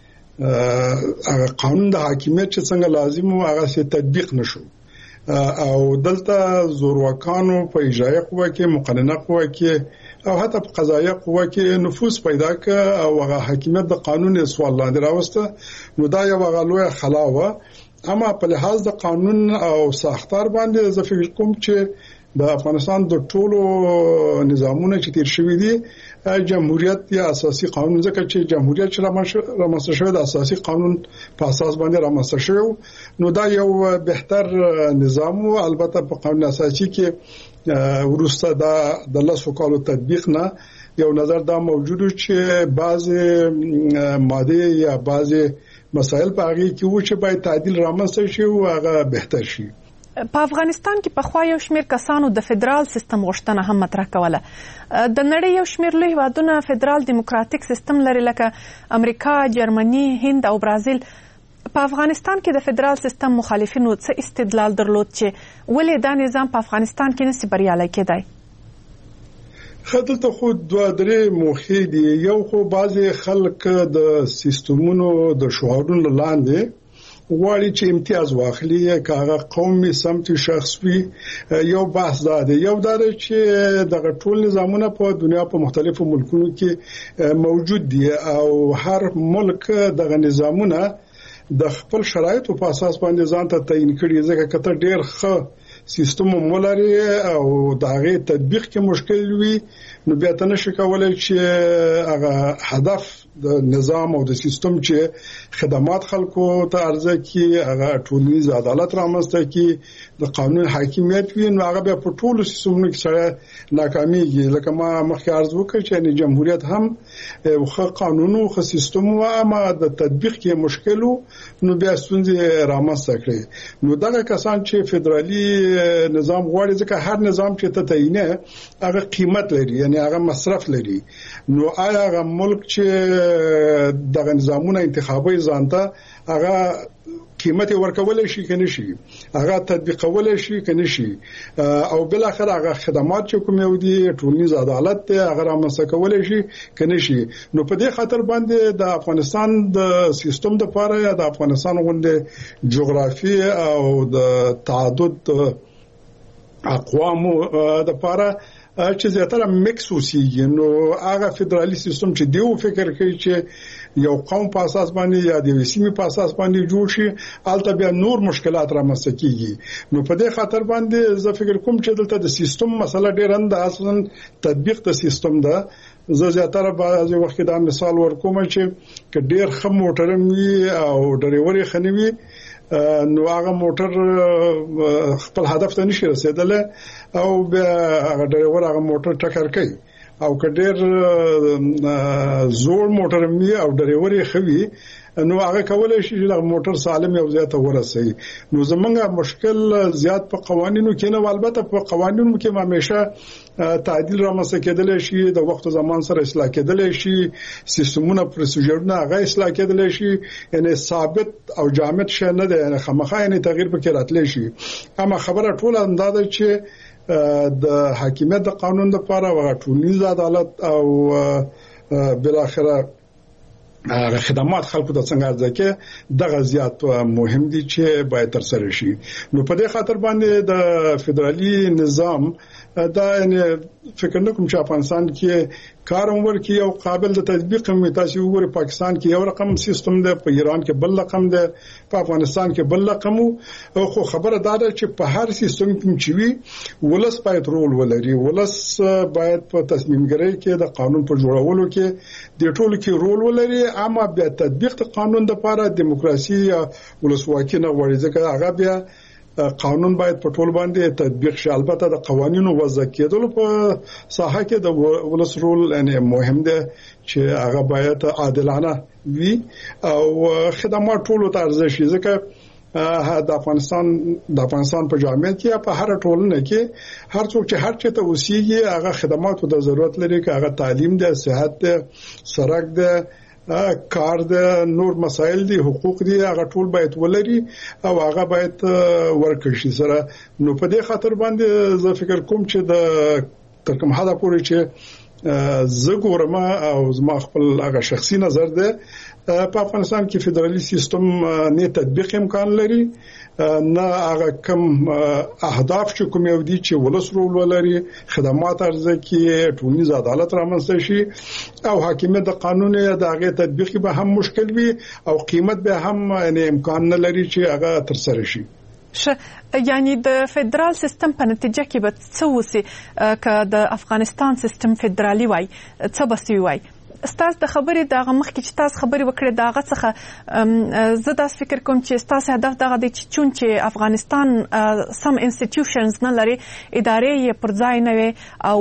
هغه قانون د حاکمیت چې څنګه لازم وو هغه سي تطبیق نشو او دلته زورواکانو په اجرایه قوه کې مقننه قوه کې او حتی په قضایه قوه کې نفوذ پیدا ک او هغه حاکمیت د قانون سوال لاندې راوسته. نو دا یو غلوه خلاوه. اما په لحاظ د قانون او ساختار باندې زه فکر کوم چې د افغانستان د ټولو نظامونو چې تیر شوی دي جمهوریت یا اساسي قانون ځکه چې جمهوریت چې رامنځته شوی د اساسي قانون په اساس باندې رامنځته شوی نو دا یو بهتر نظام او البته په قانون اساسي کې ورسته دا د لاسو کالو تطبیق نه یو نظر دا موجود چې بعض ماده یا بعض مسائل په هغه کې و چې باید تعدیل رامنځته شي او هغه بهتر شي. په افغانستان کې په خوا یو شمیر کسانو د فدرال سیستم غوښتنه هم مطرح کوله. د نړۍ یو شمیر لوی هیوادونه فدرال دیموکراتیک سیستم لري لکه امریکا، جرمني، هند او برازیل. په افغانستان کې د فدرال سیستم مخالفینو څه استدلال درلود چې ولې دا نظام په افغانستان کې نشي بریالي کېدای؟ خدلته خو دوه درې موخې دي. یو خو بعضی خلک د سیستمونو د شعارونو لاندې غواړي چې امتیاز واخلي کاغه قومي سمتي شخصي یو بحث ده. یو دا چې د ټول نظامونه په دنیا په مختلفو ملکونو کې موجود دي او هر ملک د نظامونه د خپل شرایطو په اساس باندې ځان ته تعین کړي. ځکه کته ډېر ښه سیستم مولري او دغه تطبیق کې مشکل وي نو بیا ته نشي کولای چې هغه هدف د نظام او د سیستم چې خدمات خلکو ته ارزه کی هغه ټولنیز عدالت رامنځته کی د قانون حاکمیت وي نو هغه په ټولو سیستمونو کې سره ناکاميږي. لکه ما مخکې عرض وکړ چې یعنی جمهوریت هم خو قانون او خو سیستم او اما د تطبیق کې مشکل نو بیا ستونزې رامنځته کړي. نو دغه کسان چې فدرالي نظام غواړي ځکه هر نظام چې ته تعینه هغه قیمت لري یعنی هغه مصرف لري. نو آیا هغه ملک چې دغه نظامونه انتخابي ځانته هغه قیمت ورکول شي کنه شي هغه تطبیقول شي کنه شي او بل اخر هغه خدمات چې کوم یو دي ټولنیز عدالت ته هغه رامنځته کول شي کنه شي. نو په دې خاطر باندې د افغانستان د سیستم د لپاره یا د افغانستان غونډه جغرافي او د تعدد اقوام د لپاره چې زیاتره میکس وسیږي نو هغه فدرالي سیستم چې دیو فکر کوي چې یو قوم په اساس باندې یا د وسیمې په اساس باندې جوړ شي البته بیا نور مشکلات رامنځته کیږي. نو په دې خاطر باندې زه فکر کوم چې دلته د سیستم مسله ډېر اند اصلا تطبیق د سیستم ده. زه زیاتره بعضی وخت دا مثال ورکوم چې ک ډېر خم موټر وي او ډرایور خنوي نو هغه موټر خپل هدف ته نشي رسیدلی او هغه ډرایور هغه موټر ټکر کوي او کډیر زوړ موټر می او ډرایور یې خوي نو هغه کولای شي چې موټر سالم یو ځای ته ورسوي. نو زمونږه مشکل زیات په قوانینو کې نه البته په قوانینو کې همیشه تعدیل رامنځته کېدل شي د وخت زمان سره اصلاح کېدل شي سیستمونه پروسیجرونه هغه اصلاح کېدل شي یعنی ثابت او جامد شي نه ده یعنی خامخا یعنی تغییر پکې راتلی شي. اما خبره ټول اندازه چې د حاکمیت د قانون لپاره او ټولنیز عدالت او بل اخره هغه خدمات خلکو ته څنګه ځکه دغه زیات مهم دي چې باید تر سره شي. نو په دې خاطر باندې د فدرالي نظام دا یعنی فکر نکوم چې افغانستان کې کار عمر کې یو قابل د تطبیق هم تاسو وګورئ پاکستان کې یو رقم سیستم دی په ایران کې بل رقم دی په افغانستان کې بل رقم خو خبره دا ده چې په هر سیستم کې چې وي ولس باید رول ولري ولس باید په تصمیم ګیری کې د قانون په جوړولو کې د ټولو کې رول ولري اما بیا تطبیق د قانون لپاره دیموکراسي ولسواکي نه غواړي ځکه هغه بیا قانون باید په ټول باندې تطبیق شي. البته د قوانینو وضع کېدل په ساحه کې د ولس رول یعنی مهم دی چې هغه باید عادلانه وي او خدمات ټول ته ارزښت شي. ځکه د افغانستان د افغانستان په جامعه کې په هر ټولنه کې هر څوک چې هر چېرته اوسېږي هغه خدماتو د ضرورت لري، که هغه تعلیم دی، صحت دی، سړک دی، کار دی، نور مسایل دي، حقوق دي، هغه ټول باید ولري او هغه باید ورکړي شي سره. نو په دې خاطر باندې زه فکر کوم چې د تر کوم حده پورې چې زه ګورم او زما خپل هغه شخصي نظر دی په افغانستان کې فدرالي سیستم نه تطبیق امکان لري، نه هغه کم اهداف چې کوم یو دي چې ولس رول ولري، خدمات ارزه کې ټولنیز عدالت رامنځته شي او حاکمیت د قانون یا د هغه تطبیق به هم مشکل وي او قیمت به هم یعنی امکان نه لري چې هغه تر سره شي. ش یعنی د فدرال سیستم په نتیجه کې به څه وسی ک د افغانستان سیستم فدرالي وای څه بسوي وای. ستاسو د خبرې دغه مخکې چې تاسو خبرې وکړې دغه څخه زه داس فکر کوم چې تاسو هدف دغه دی چې چون چې افغانستان سم انسټیټیوشنز نه لري، ادارې یې پر ځای نه وي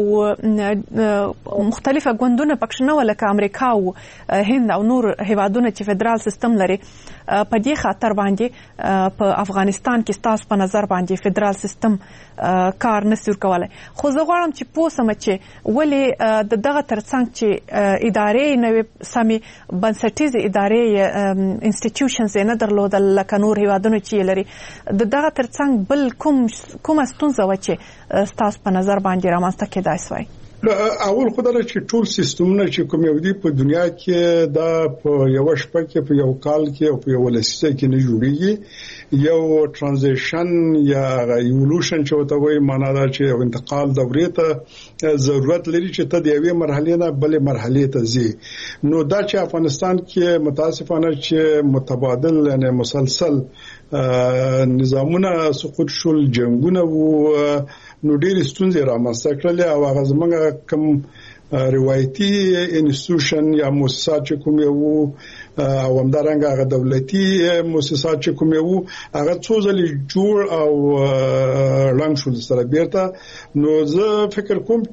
او مختلفه ګوندونه پکښ نه ولکه امریکا او هند او نور هیوادونه چې فدرال سیستم لري. په دې خاطر باندې په افغانستان کې تاسو په نظر باندې فدرال سیستم کار نه سور کولای. خو زه غواړم چې پوسم چې ولې د دغه ترڅنګ چې ادارې نوې سمي بنسټیزه ادارې انسټیټیوشنز نه درلودل لکه نور هیوادونو چې لري، د دغه ترڅنګ بل کوم کوم ستونزه و چې تاسو په نظر باندې رامنځته کېدای شوی؟ اول خدای چې ټول سیستمونه چې کوم یو دی په دنیا کې دا په یو شپه کې په یو کال کې او په یو لسیزه کې نه جوړیږي. یو ترانزیشن یا ایولوشن چې وته وایي معنا دا چې یو انتقال دورې ته ضرورت لري چې ته د یوې مرحلې نه بلې مرحلې ته ځي. نو دا چې افغانستان کې متاسفانه چې متبادل یعنی مسلسل نظامونه سقوط شول، جنگونه وو، نو ډېر ستونزې رامنځته کړلې او هغه زموږ کوم روایتي انسټیټیوشن یا مؤسسات چې کوم یو او همدارنګه هغه دولتي مؤسسات چې کوم یو هغه څو ځلې جوړ او رنګ شول سره بیرته. نو زه فکر کوم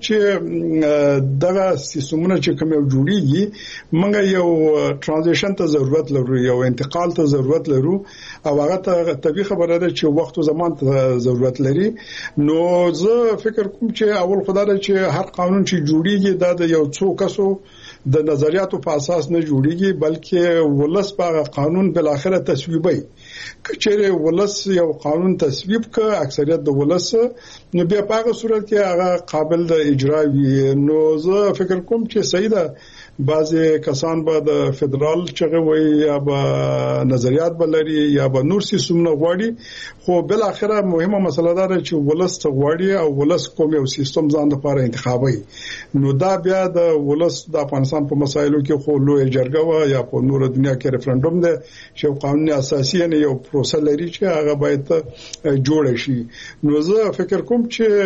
چې دغه سیستمونه چې کوم یو جوړیږي موږ یو ترانزیشن ته ضرورت لرو، یو انتقال ته ضرورت لرو او هغه ته طبيعي خبره ده چې وخت او زمان ته ضرورت لري. نو زه فکر کوم چې اول خدای چې هر قانون چې جوړیږي دا د یو څو کسو د نظریاتو په اساس نه جوړیږي، بلکې ولس په قانون بل اخره تصویبي. کچېره ولس یو قانون تصویب ک اکثریت د ولس نو بیا په هغه صورت کې هغه قابل د اجرا وي. نو زه فکر کوم چې صحیح ده بعضی کسان به د فدرال چغه وي یا به نظریات بلري یا به نور سیستمونه غواړي، خو بل اخره مهمه مسله ده چې ولس غواړي او ولس کوم یو سیستم ځان لپاره انتخابي. نو دا بیا د ولس د افغانستان په مسایلو کې خو لوی جرګه و یا په نور دنیا کې ریفرندوم ده چې قانون اساسي نه یو پروسه لري چې هغه باید جوړ شي. نو زه فکر کوم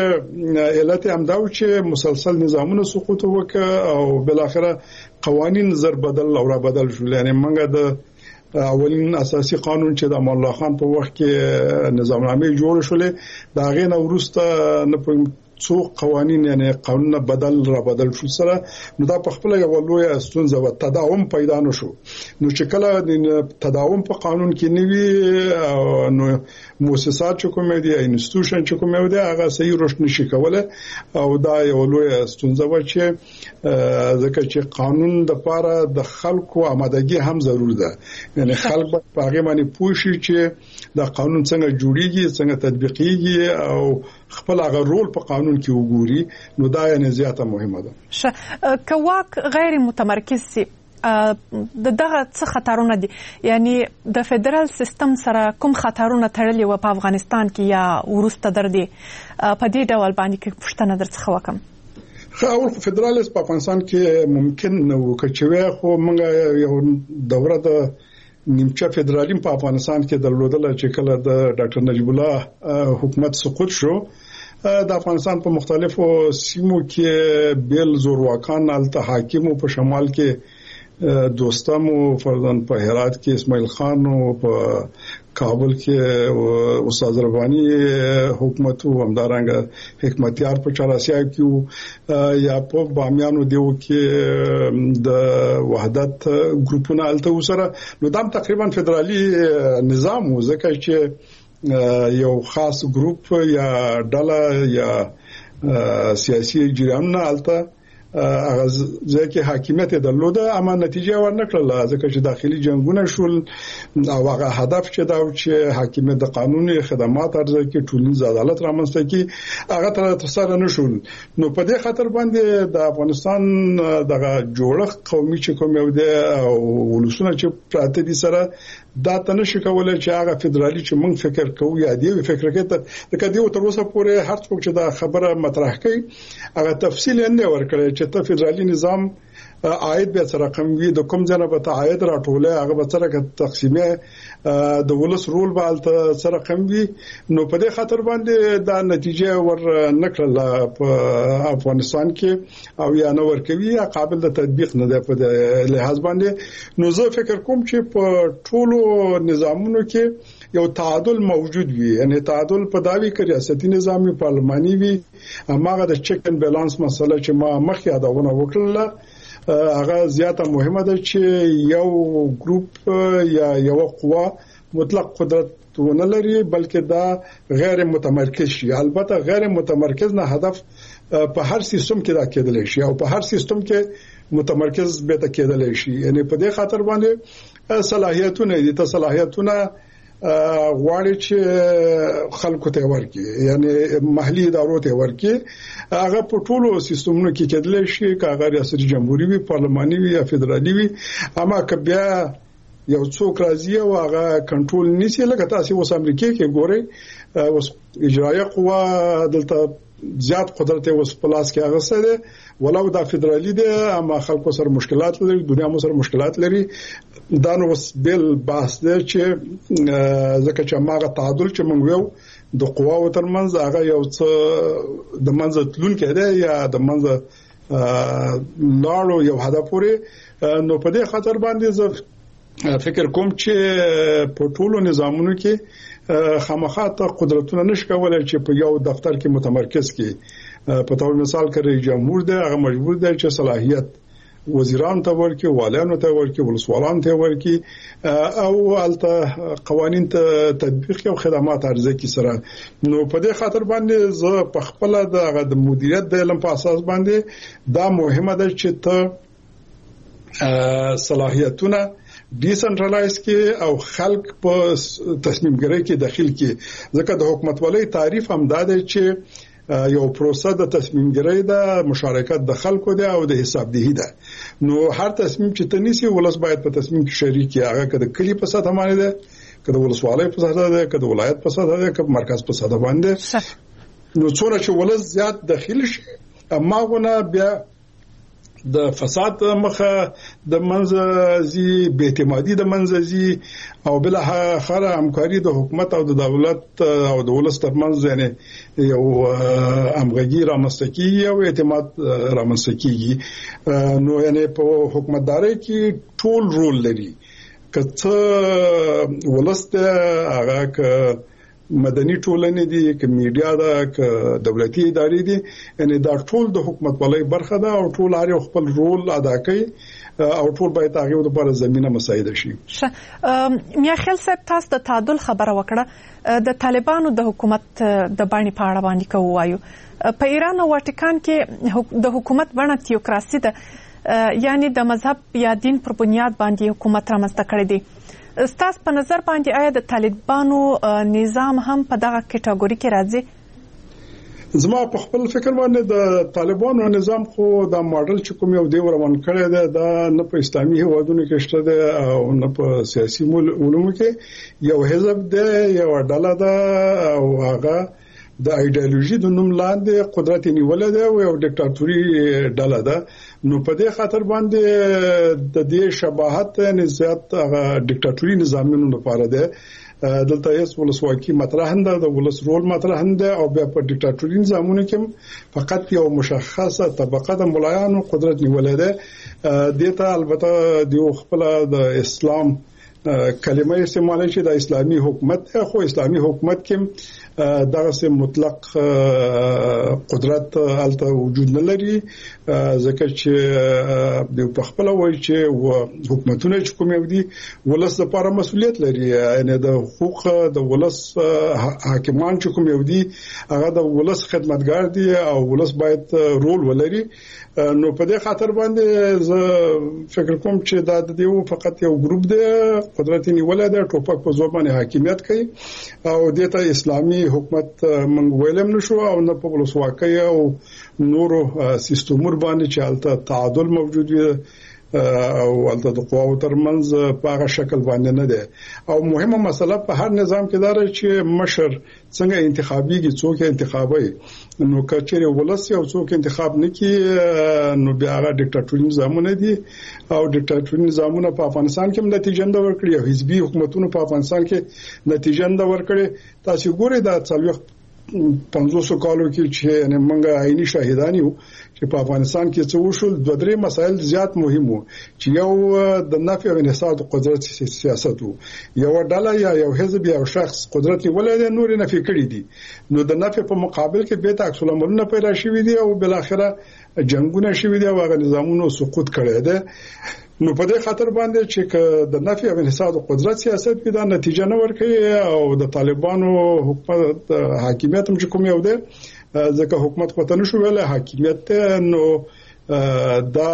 چې علت همداو چې مسلسل نظامونه سقوط وکړ او بل اخره قوانین زر بدل او را بدل شول. یعنی منګه د اولین اساسي قانون چې د امان الله خان په وخت کې نظامنامه جوړ شولې دا غي نو ورسته نه څو قوانین یعنی قانون بدل را بدل شو سره نو دا په خپل یو لوی ستونزه و تداوم پیدا نشو. نو چې کله د تداوم په قانون کې نیوي نو مؤسسات چې کومه دي انسټیټیوشن چې کومه دي هغه صحیح رشد نشي کوله او دا یو لوی ستونزه و چې ځکه چې قانون د لپاره د خلکو آمادګي هم ضرور ده. یعنی خلک په هغه باندې پوه شي چې دا قانون څنګه جوړیږي، څنګه تطبیقیږي او خپل هغه رول په قانون کې وګوري. نو دا یې زیاته مهمه ده. ش کواک غیر متمرکز سي د دغه څه خطرونه دي، یعنی د فدرال سیستم سره کوم خطرونه تړلي و په افغانستان کې یا ورسته در دي په دې ډول باندې کې پښتنه درڅخه وکم. خو اول فدرالیست په افغانستان کې ممکن نو کچوي، خو موږ یو دوره د نیمچه فدرالیم په افغانستان کې درلودل چې کله د ډاکټر نجیب الله حکومت سقوط شو د افغانستان په مختلفو سیمو کې بیل زورواکان الته حاکمو په شمال کې دوستمو فرضاً په هرات کې اسماعیل خان او په کابل کې استاد ربانی حکومت او همدارنګه حکمتیار په چاراسیا کې یا په بامیانو دیو کې د وحدت ګروپونه الته وسره نو دام تقریبا فدرالي نظام وزکه چې یو خاص ګروپ یا ډله یا سیاسي جریان الته هغه ځکه حاکمیت درلوده اما نتیجه ورنکړه ځکه چې داخلي جنگونه شول او هغه هدف چې دا چې حاکمیت د قانوني خدمات ارزه کې ټولنیز عدالت رامنځته کی هغه تر تسره نشول نو په دې خاطر باندې د افغانستان دغه جوړښت قومي چې کوم یو دی او ولسونه چې پراته دي سره دا تنه شي کولای چې هغه فدرالي چې موږ فکر کوو یا دی فکر کوي ته د کدیو تر اوسه پورې هر څوک چې دا خبره مطرح کوي هغه تفصیل نه ورکړي چې ته فدرالي نظام عاید به سره رقم وي د کوم ځنه به عاید راټوله هغه به سره تقسیمه د ولس رول به الته سره رقم وي نو په دې خاطر باندې دا نتیجه ور نکړه په افغانستان کې او یا نو ورکوي قابل د تطبیق نه ده په لحاظ باندې نو زه فکر کوم چې په ټولو نظامونو کې یو تعادل موجود وي یعنی تعادل په داوی کې ریاستي نظامي پارلماني وي هغه د چیک ان بیلانس مسله چې ما مخکې یادونه وکړه هغه زیاته مهمه ده چې یو ګروپ یا یو قوه مطلق قدرت ونه لري بلکې دا غیر متمرکز شي البته غیر متمرکز نه هدف په هر سیستم کې دا کېدلی شي او په هر سیستم کې متمرکز به تا کېدلی شي یعنی په دې خاطر باندې صلاحیتونه دي ته صلاحیتونه غواړي چې خلکو ته ورکړي یعنی محلي ادارو ته ورکړي هغه په ټولو سیستمونو کې کېدلی شي کاغه ریاست جمهوریت وي پارلماني وي یا فدرالي وي اما کبیا یو څوک راځي او هغه کنټرول نشي لکه تاسو اوس امریکا کې ګورئ اوس اجرایه قوه دلته زیات قدرت اوس پلاس کې هغه سره ولو دا فدرالي دی اما خلکو سره مشکلات لري دنیا مو سره مشکلات لري دا نو اوس بل بحث دی چې ځکه چې ماغه تعادل چې موږ یو د قواو ترمنځ هغه یو څه د منځ تلون کې دی یا د منځ لاړو یو هدف پورې نو په دې خاطر باندې زه فکر کوم چې په ټولو نظامونو کې خامخا ته قدرتونه نشي کولای چې په یو دفتر کې متمرکز کې په تور مثال کې رئیس جمهور دی هغه مجبور دی چې صلاحیت وزیران ته ورکړي والیانو ته ورکړي ولسوالان ته ورکړي او الته قوانين ته تطبیق او خدمات ارزه کی سره نو په دې خاطر باندې زه په خپل د مدیریت د علم په اساس باندې دا مهمه ده چې ته صلاحیتونه ډیسنټرلایز کې او خلک په تصمیم ګیری کې داخل کې ځکه د حکومت ولې تعریف هم دا دی چې یو پروسه د تصمیم ګیری د مشارکت د خلکو دی او د حسابدهی ده نو هر تصمیم چې تنيسي ولس باید په تصمیم کې شریک وي هغه کده کلی په ساته باندې ده کده ولسوالۍ په ساته ده کده ولایت په ساته ده کده مرکز په ساته باندې نو څونه چې ولس زیات داخل شي اما غونه بیا د فساد مخه د منځزي به اعتمادي د منځزي او بل اخر همکاري د حکومت او د دولت او د ولس ترمنځ یعنی یو همغږي رامنځته او اعتماد رامنځته کیږي نو یعنی په حکومتداري کې ټول رول لري کته ولسته هغه ک مدني ټولنې دي ک میډیا ده ک دولتي ادارې دي یعنی دا ټول د حکومت ولای برخه ده او ټول هر خپل رول ادا کوي او ټول باید هغه د لپاره زمينه مساعده شي. میا خیال صاحب تاسو د تعادل خبره وکړه د طالبانو د حکومت د باندې پاړه باندې کوو په ایران او واتیکان کې د حکومت بڼه تیوکراسي ده یعنی د مذهب یا دین پر بنیاد باندې حکومت رامنځته کړی دی. ستاسو په نظر باندې آیا د طالبانو نظام هم په دغه کټګوري کې راځي؟ زما په خپل فکر باندې د طالبانو نظام خو د ماډل چې کوم یو دی ورمن کړی دی دا نه په اسلامي هیوادونو کې شته دی او نه په سیاسي علومو کې یو حزب دی یو ډله ده او هغه د ایدئولوژي د نوم لاندې قدرت نیولې ده او یو ډیکټاتوري ډله ده نو په دې خاطر باندې د دې شباهت نسبت هغه ډیکټاتوري نظامونو لپاره ده دلته یې ولسواکي مطرح نه د ولس رول مطرح نه او بیا په ډیکټاتوري نظامونو کې فقط یو مشخصه طبقه د ملایانو قدرت نیولې ده دته البته د خپل د اسلام کلمه استعمالوي چې د اسلامي حکومت خو اسلامي حکومت کې دغه مطلق قدرت الته وجود نه لري ځکه چې په خپل وایي چې حکومتونه چې کوم یو دي ولس لپاره مسؤلیت لري یعنی د حقوق د ولس حاکمان چې کوم یو دي هغه د ولس خدمتګار دي او ولس باید رول ولري نو په دې خاطر باندې زه فکر کوم چې دا د یو فقط یو ګروپ دی قدرت نیولای دی ټوپک په زور باندې حاکمیت کوي او د ته اسلامي حکومت منګ ویلم نشو او نه په ولسواکۍ او نورو سیستمور باندې چې البته تعادل موجود وي او البته د قواو ترمنځ په هغه شکل باندې نه دی او مهمه مسله په هر نظام کې دا چې مشر څنګه انتخابيږي څوک انتخابي نو کچېره ولس یو څوک انتخاب نکي نو بیا هغه ډیکټاتوري نظامونه دي او ډیکټاتوري نظامونه په افغانستان کې هم نتیجه نه ورکړي او حزبي حکومتونو په افغانستان کې نتیجه نه ورکړي تاسو ګورئ دا څلوي پنځوس کالو کې چې یعنی موږ عیني شاهدان یو چې په افغانستان کې څه وشول دوه درې مسایل زیات مهم وو چې یو د نفي او انحصار قدرت سیاست وو یو ډله یا یو حزب یا شخص قدرت ولې نور نفي کړی دي نو د نفي په مقابل کې به عکس العملونه پیدا شوي دي او بل اخره جنگونه شوي دي او هغه نظامونو سقوط کړی دی نو په دې خاطر باندې چې د نفي او انحصار قدرت سیاست کې دا نتیجه نه ورکړي او د طالبانو حکومت حاکمیت هم چې کوم یو دی ځکه حکومت کوته نشو ویل حاکمیت نو دا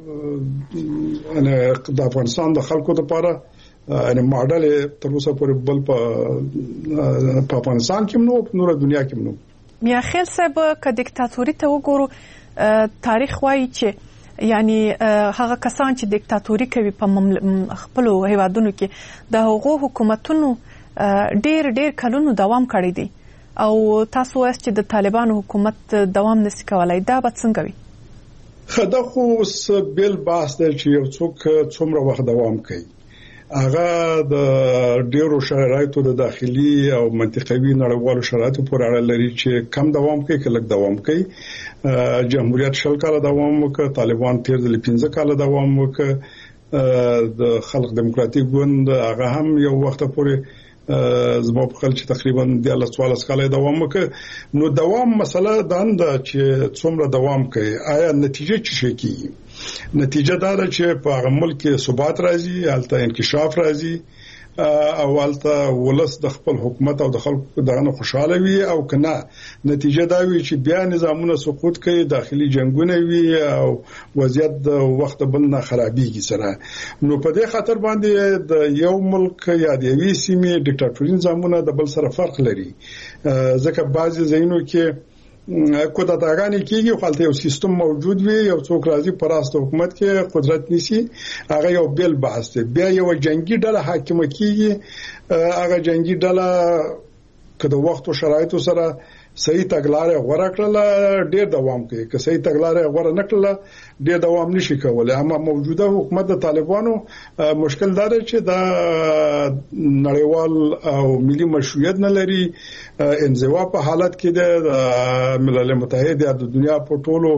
ان د افغانستان د خلکو لپاره ان ماډل تر اوسه پورې بل په افغانستان کې نو په نور دنیا کې نو میا خیل صاحب ک دیکتاتوري ته وګورو تاریخ وایي چې یعنی هغه کسان چې دیکتاتوري کوي په خپل هیوادونو کې د هغو حکومتونو ډیر ډیر کلونو دوام کړی دی او تاسو وایئ چې د طالبانو حکومت دوام نشي کولای دا به څنګه وي خدا خو بیل باس دی چې یو څوک څومره وخت دوام کوي هغه د ډیرو شرایطو د داخلي او منطقوي نړیوالو شرایطو پورې اړه لري چې کم دوام کوي کله دوام کوي جمهوریت شل کاله دوام وکړ طالبان تیر ځل پنځه کاله دوام وکړ د خلق دیموکراتیک ګوند هغه هم یو وخت پورې زما په خل چې تقریبا د الله سوال سکاله دوام وکړ نو دوام مسله دانده چې څومره دوام کوي آیا نتیجه څه شي کی نتیجه دا ده چې په هغه ملک کې ثبات راځي البته انکشاف راځي او البته ولس د خپل حکومت او د خلکو دغه خوشاله وي او کنه نتیجه دا وي چې بیا نظامونه سقوط کوي داخلي جنگونه وي او وضعیت د وخت بل نه خرابېږي سره نو په دې خاطر باندې د یو ملک یا د یوې سیمې ډیکټاتوري نظامونه د بل سره فرق لري ځکه بعضي ځایونو کې کودتاګانی کیږي خو هلته یو سیستم موجود وي یو څوک راځي پر راست حکومت کې قدرت نیسي هغه یو بیل بحث دی بیا یو جنگي ډله حاکم کیږي هغه جنگي ډله کله وخت او شرایطو سره صحیح تګلارې غوړه کړل ډېر دوام کوي که صحیح تګلارې غوړه نکړل ډېر دوام نشي کولای اما موجوده حکومت د طالبانو مشکل دا دی چې دا نړیوال او ملي مشروعیت نه لري انزوا په حالت کې د ملل متحد د دنیا په ټولو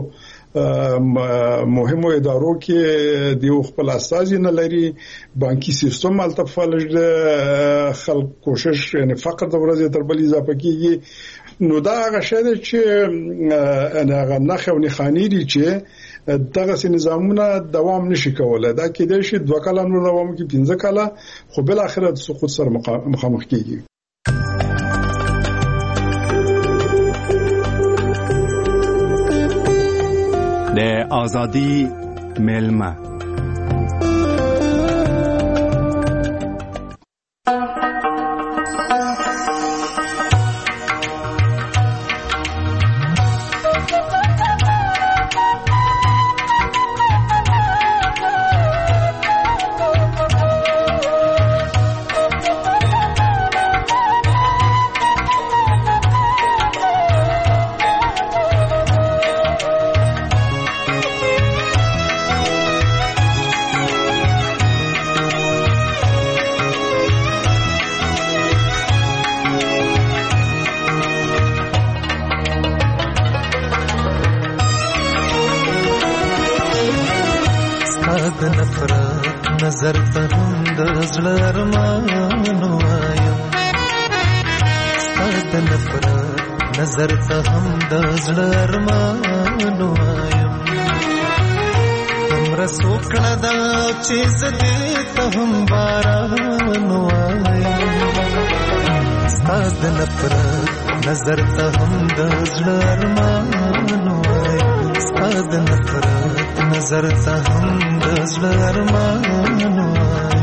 مهمو ادارو کې د خپل اساسي نه لري بانکي سیستم التفالج خلک کوشش یعنی فقر د ورځې تر بل اضافه کیږي نو دا هغه شی چې هغه نخو نه خاني دي چې دغه سي نظامونه دوام نشي کولای دا کېدای شي دوه کاله نور دوام کوي پنځه کاله خو بل اخرت سقوط سره مخامخ کیږي د ازادي ملما نظر ته هم د زړه ستاد نفرت نظر ته هم د زړه ارمان وایم تمره سوکړه دا چې زدې ته هم باران وایم ستاد نفرت نظر ته هم د زړه ارمان وایم ستاد نفرت نظر ته هم د زړه ارمان وایم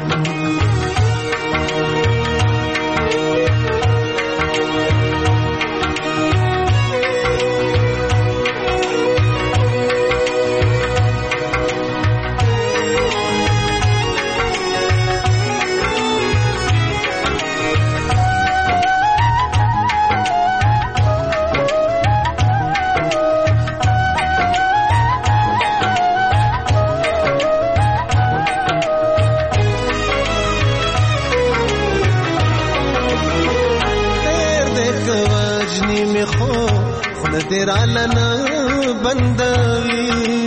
درالنا بندوي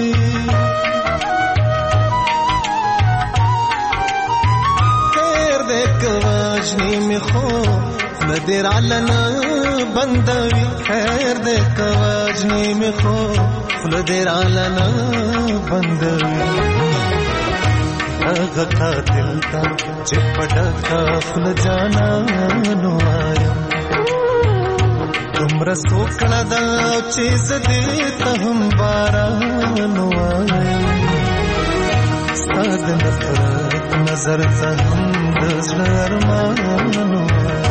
خیر دې کواجنی می خو درالنا بندوي خیر دې کواجنی می خو درالنا بندوي هغه قاتل تا چې پټه خپل جانا نو آیم تمره سوکړه دا چې زدې ته هم باران وایم ستاد نفرت نظر ته هم د زړه ارمان وایم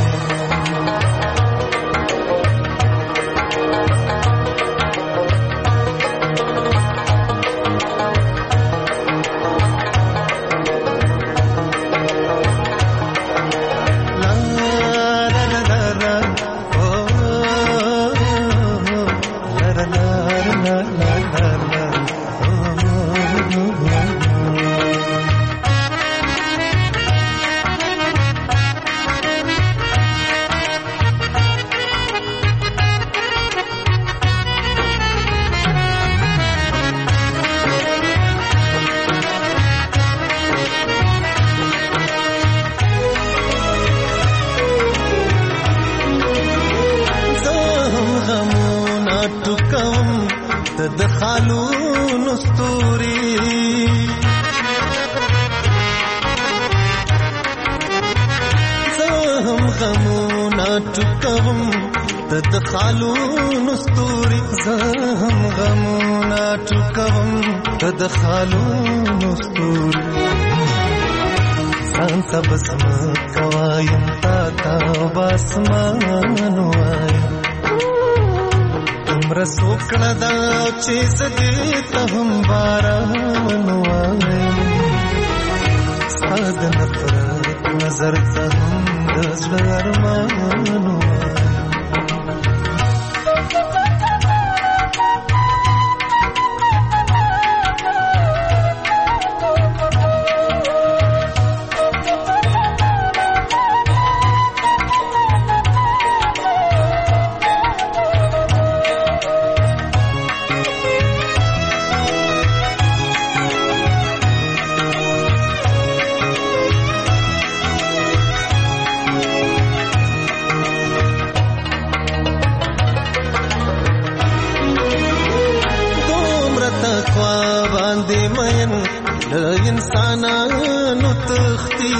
خالون استوري زهم غمونا ټکوم د خالون استوري ځان ته بسم کوایم تا تا باسمان وایم تمره سوکړه دا چې زدې ته هم باران وایم ستاد نفرت نظر ته هم د زړه ارمان وایم انسانانو تختی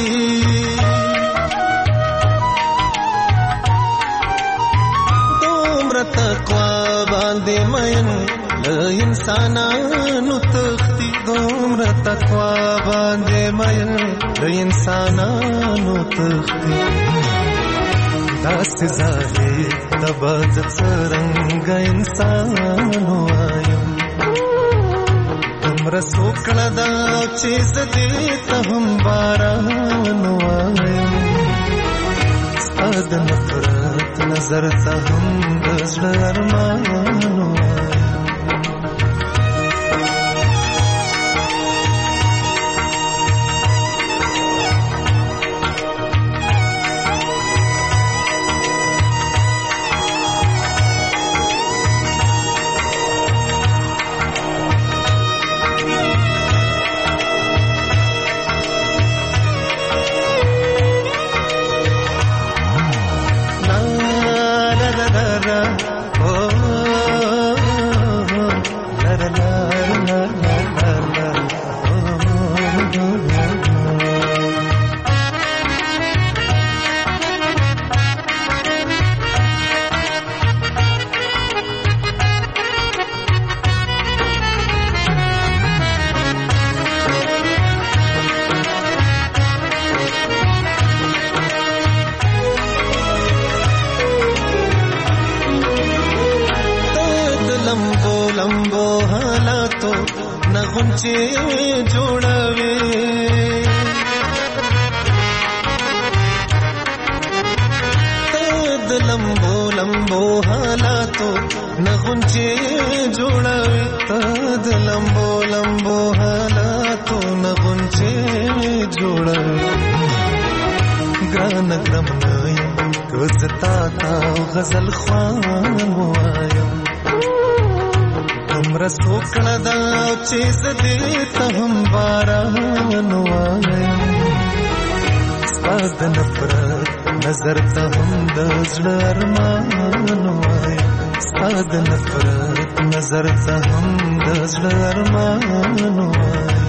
دومره تقوا باندې مین له انسانانو تختی دومره تقوا باندې مین له انسانانو تختی داسې ظاهر تبه د څرنګه انسان وایم تمره سوکړه دا چې زدې ته هم باران وایم ستاد نفرت نظر ته هم د زړه ارمان وایم غونچې جوړوي د لمبو لمبو حالاتو نه غونچې جوړوي د لمبو لمبو حالاتو نه غونچې جوړوي ګران ګرم نه یم کوزتا تا غزل خوان وایم همرا سوکړه دا چې زدې ته هم باران وایم ستاد نفرت نظر ته هم د زړه ارمان وایم ستاد نفرت نظر ته هم د زړه ارمان وایم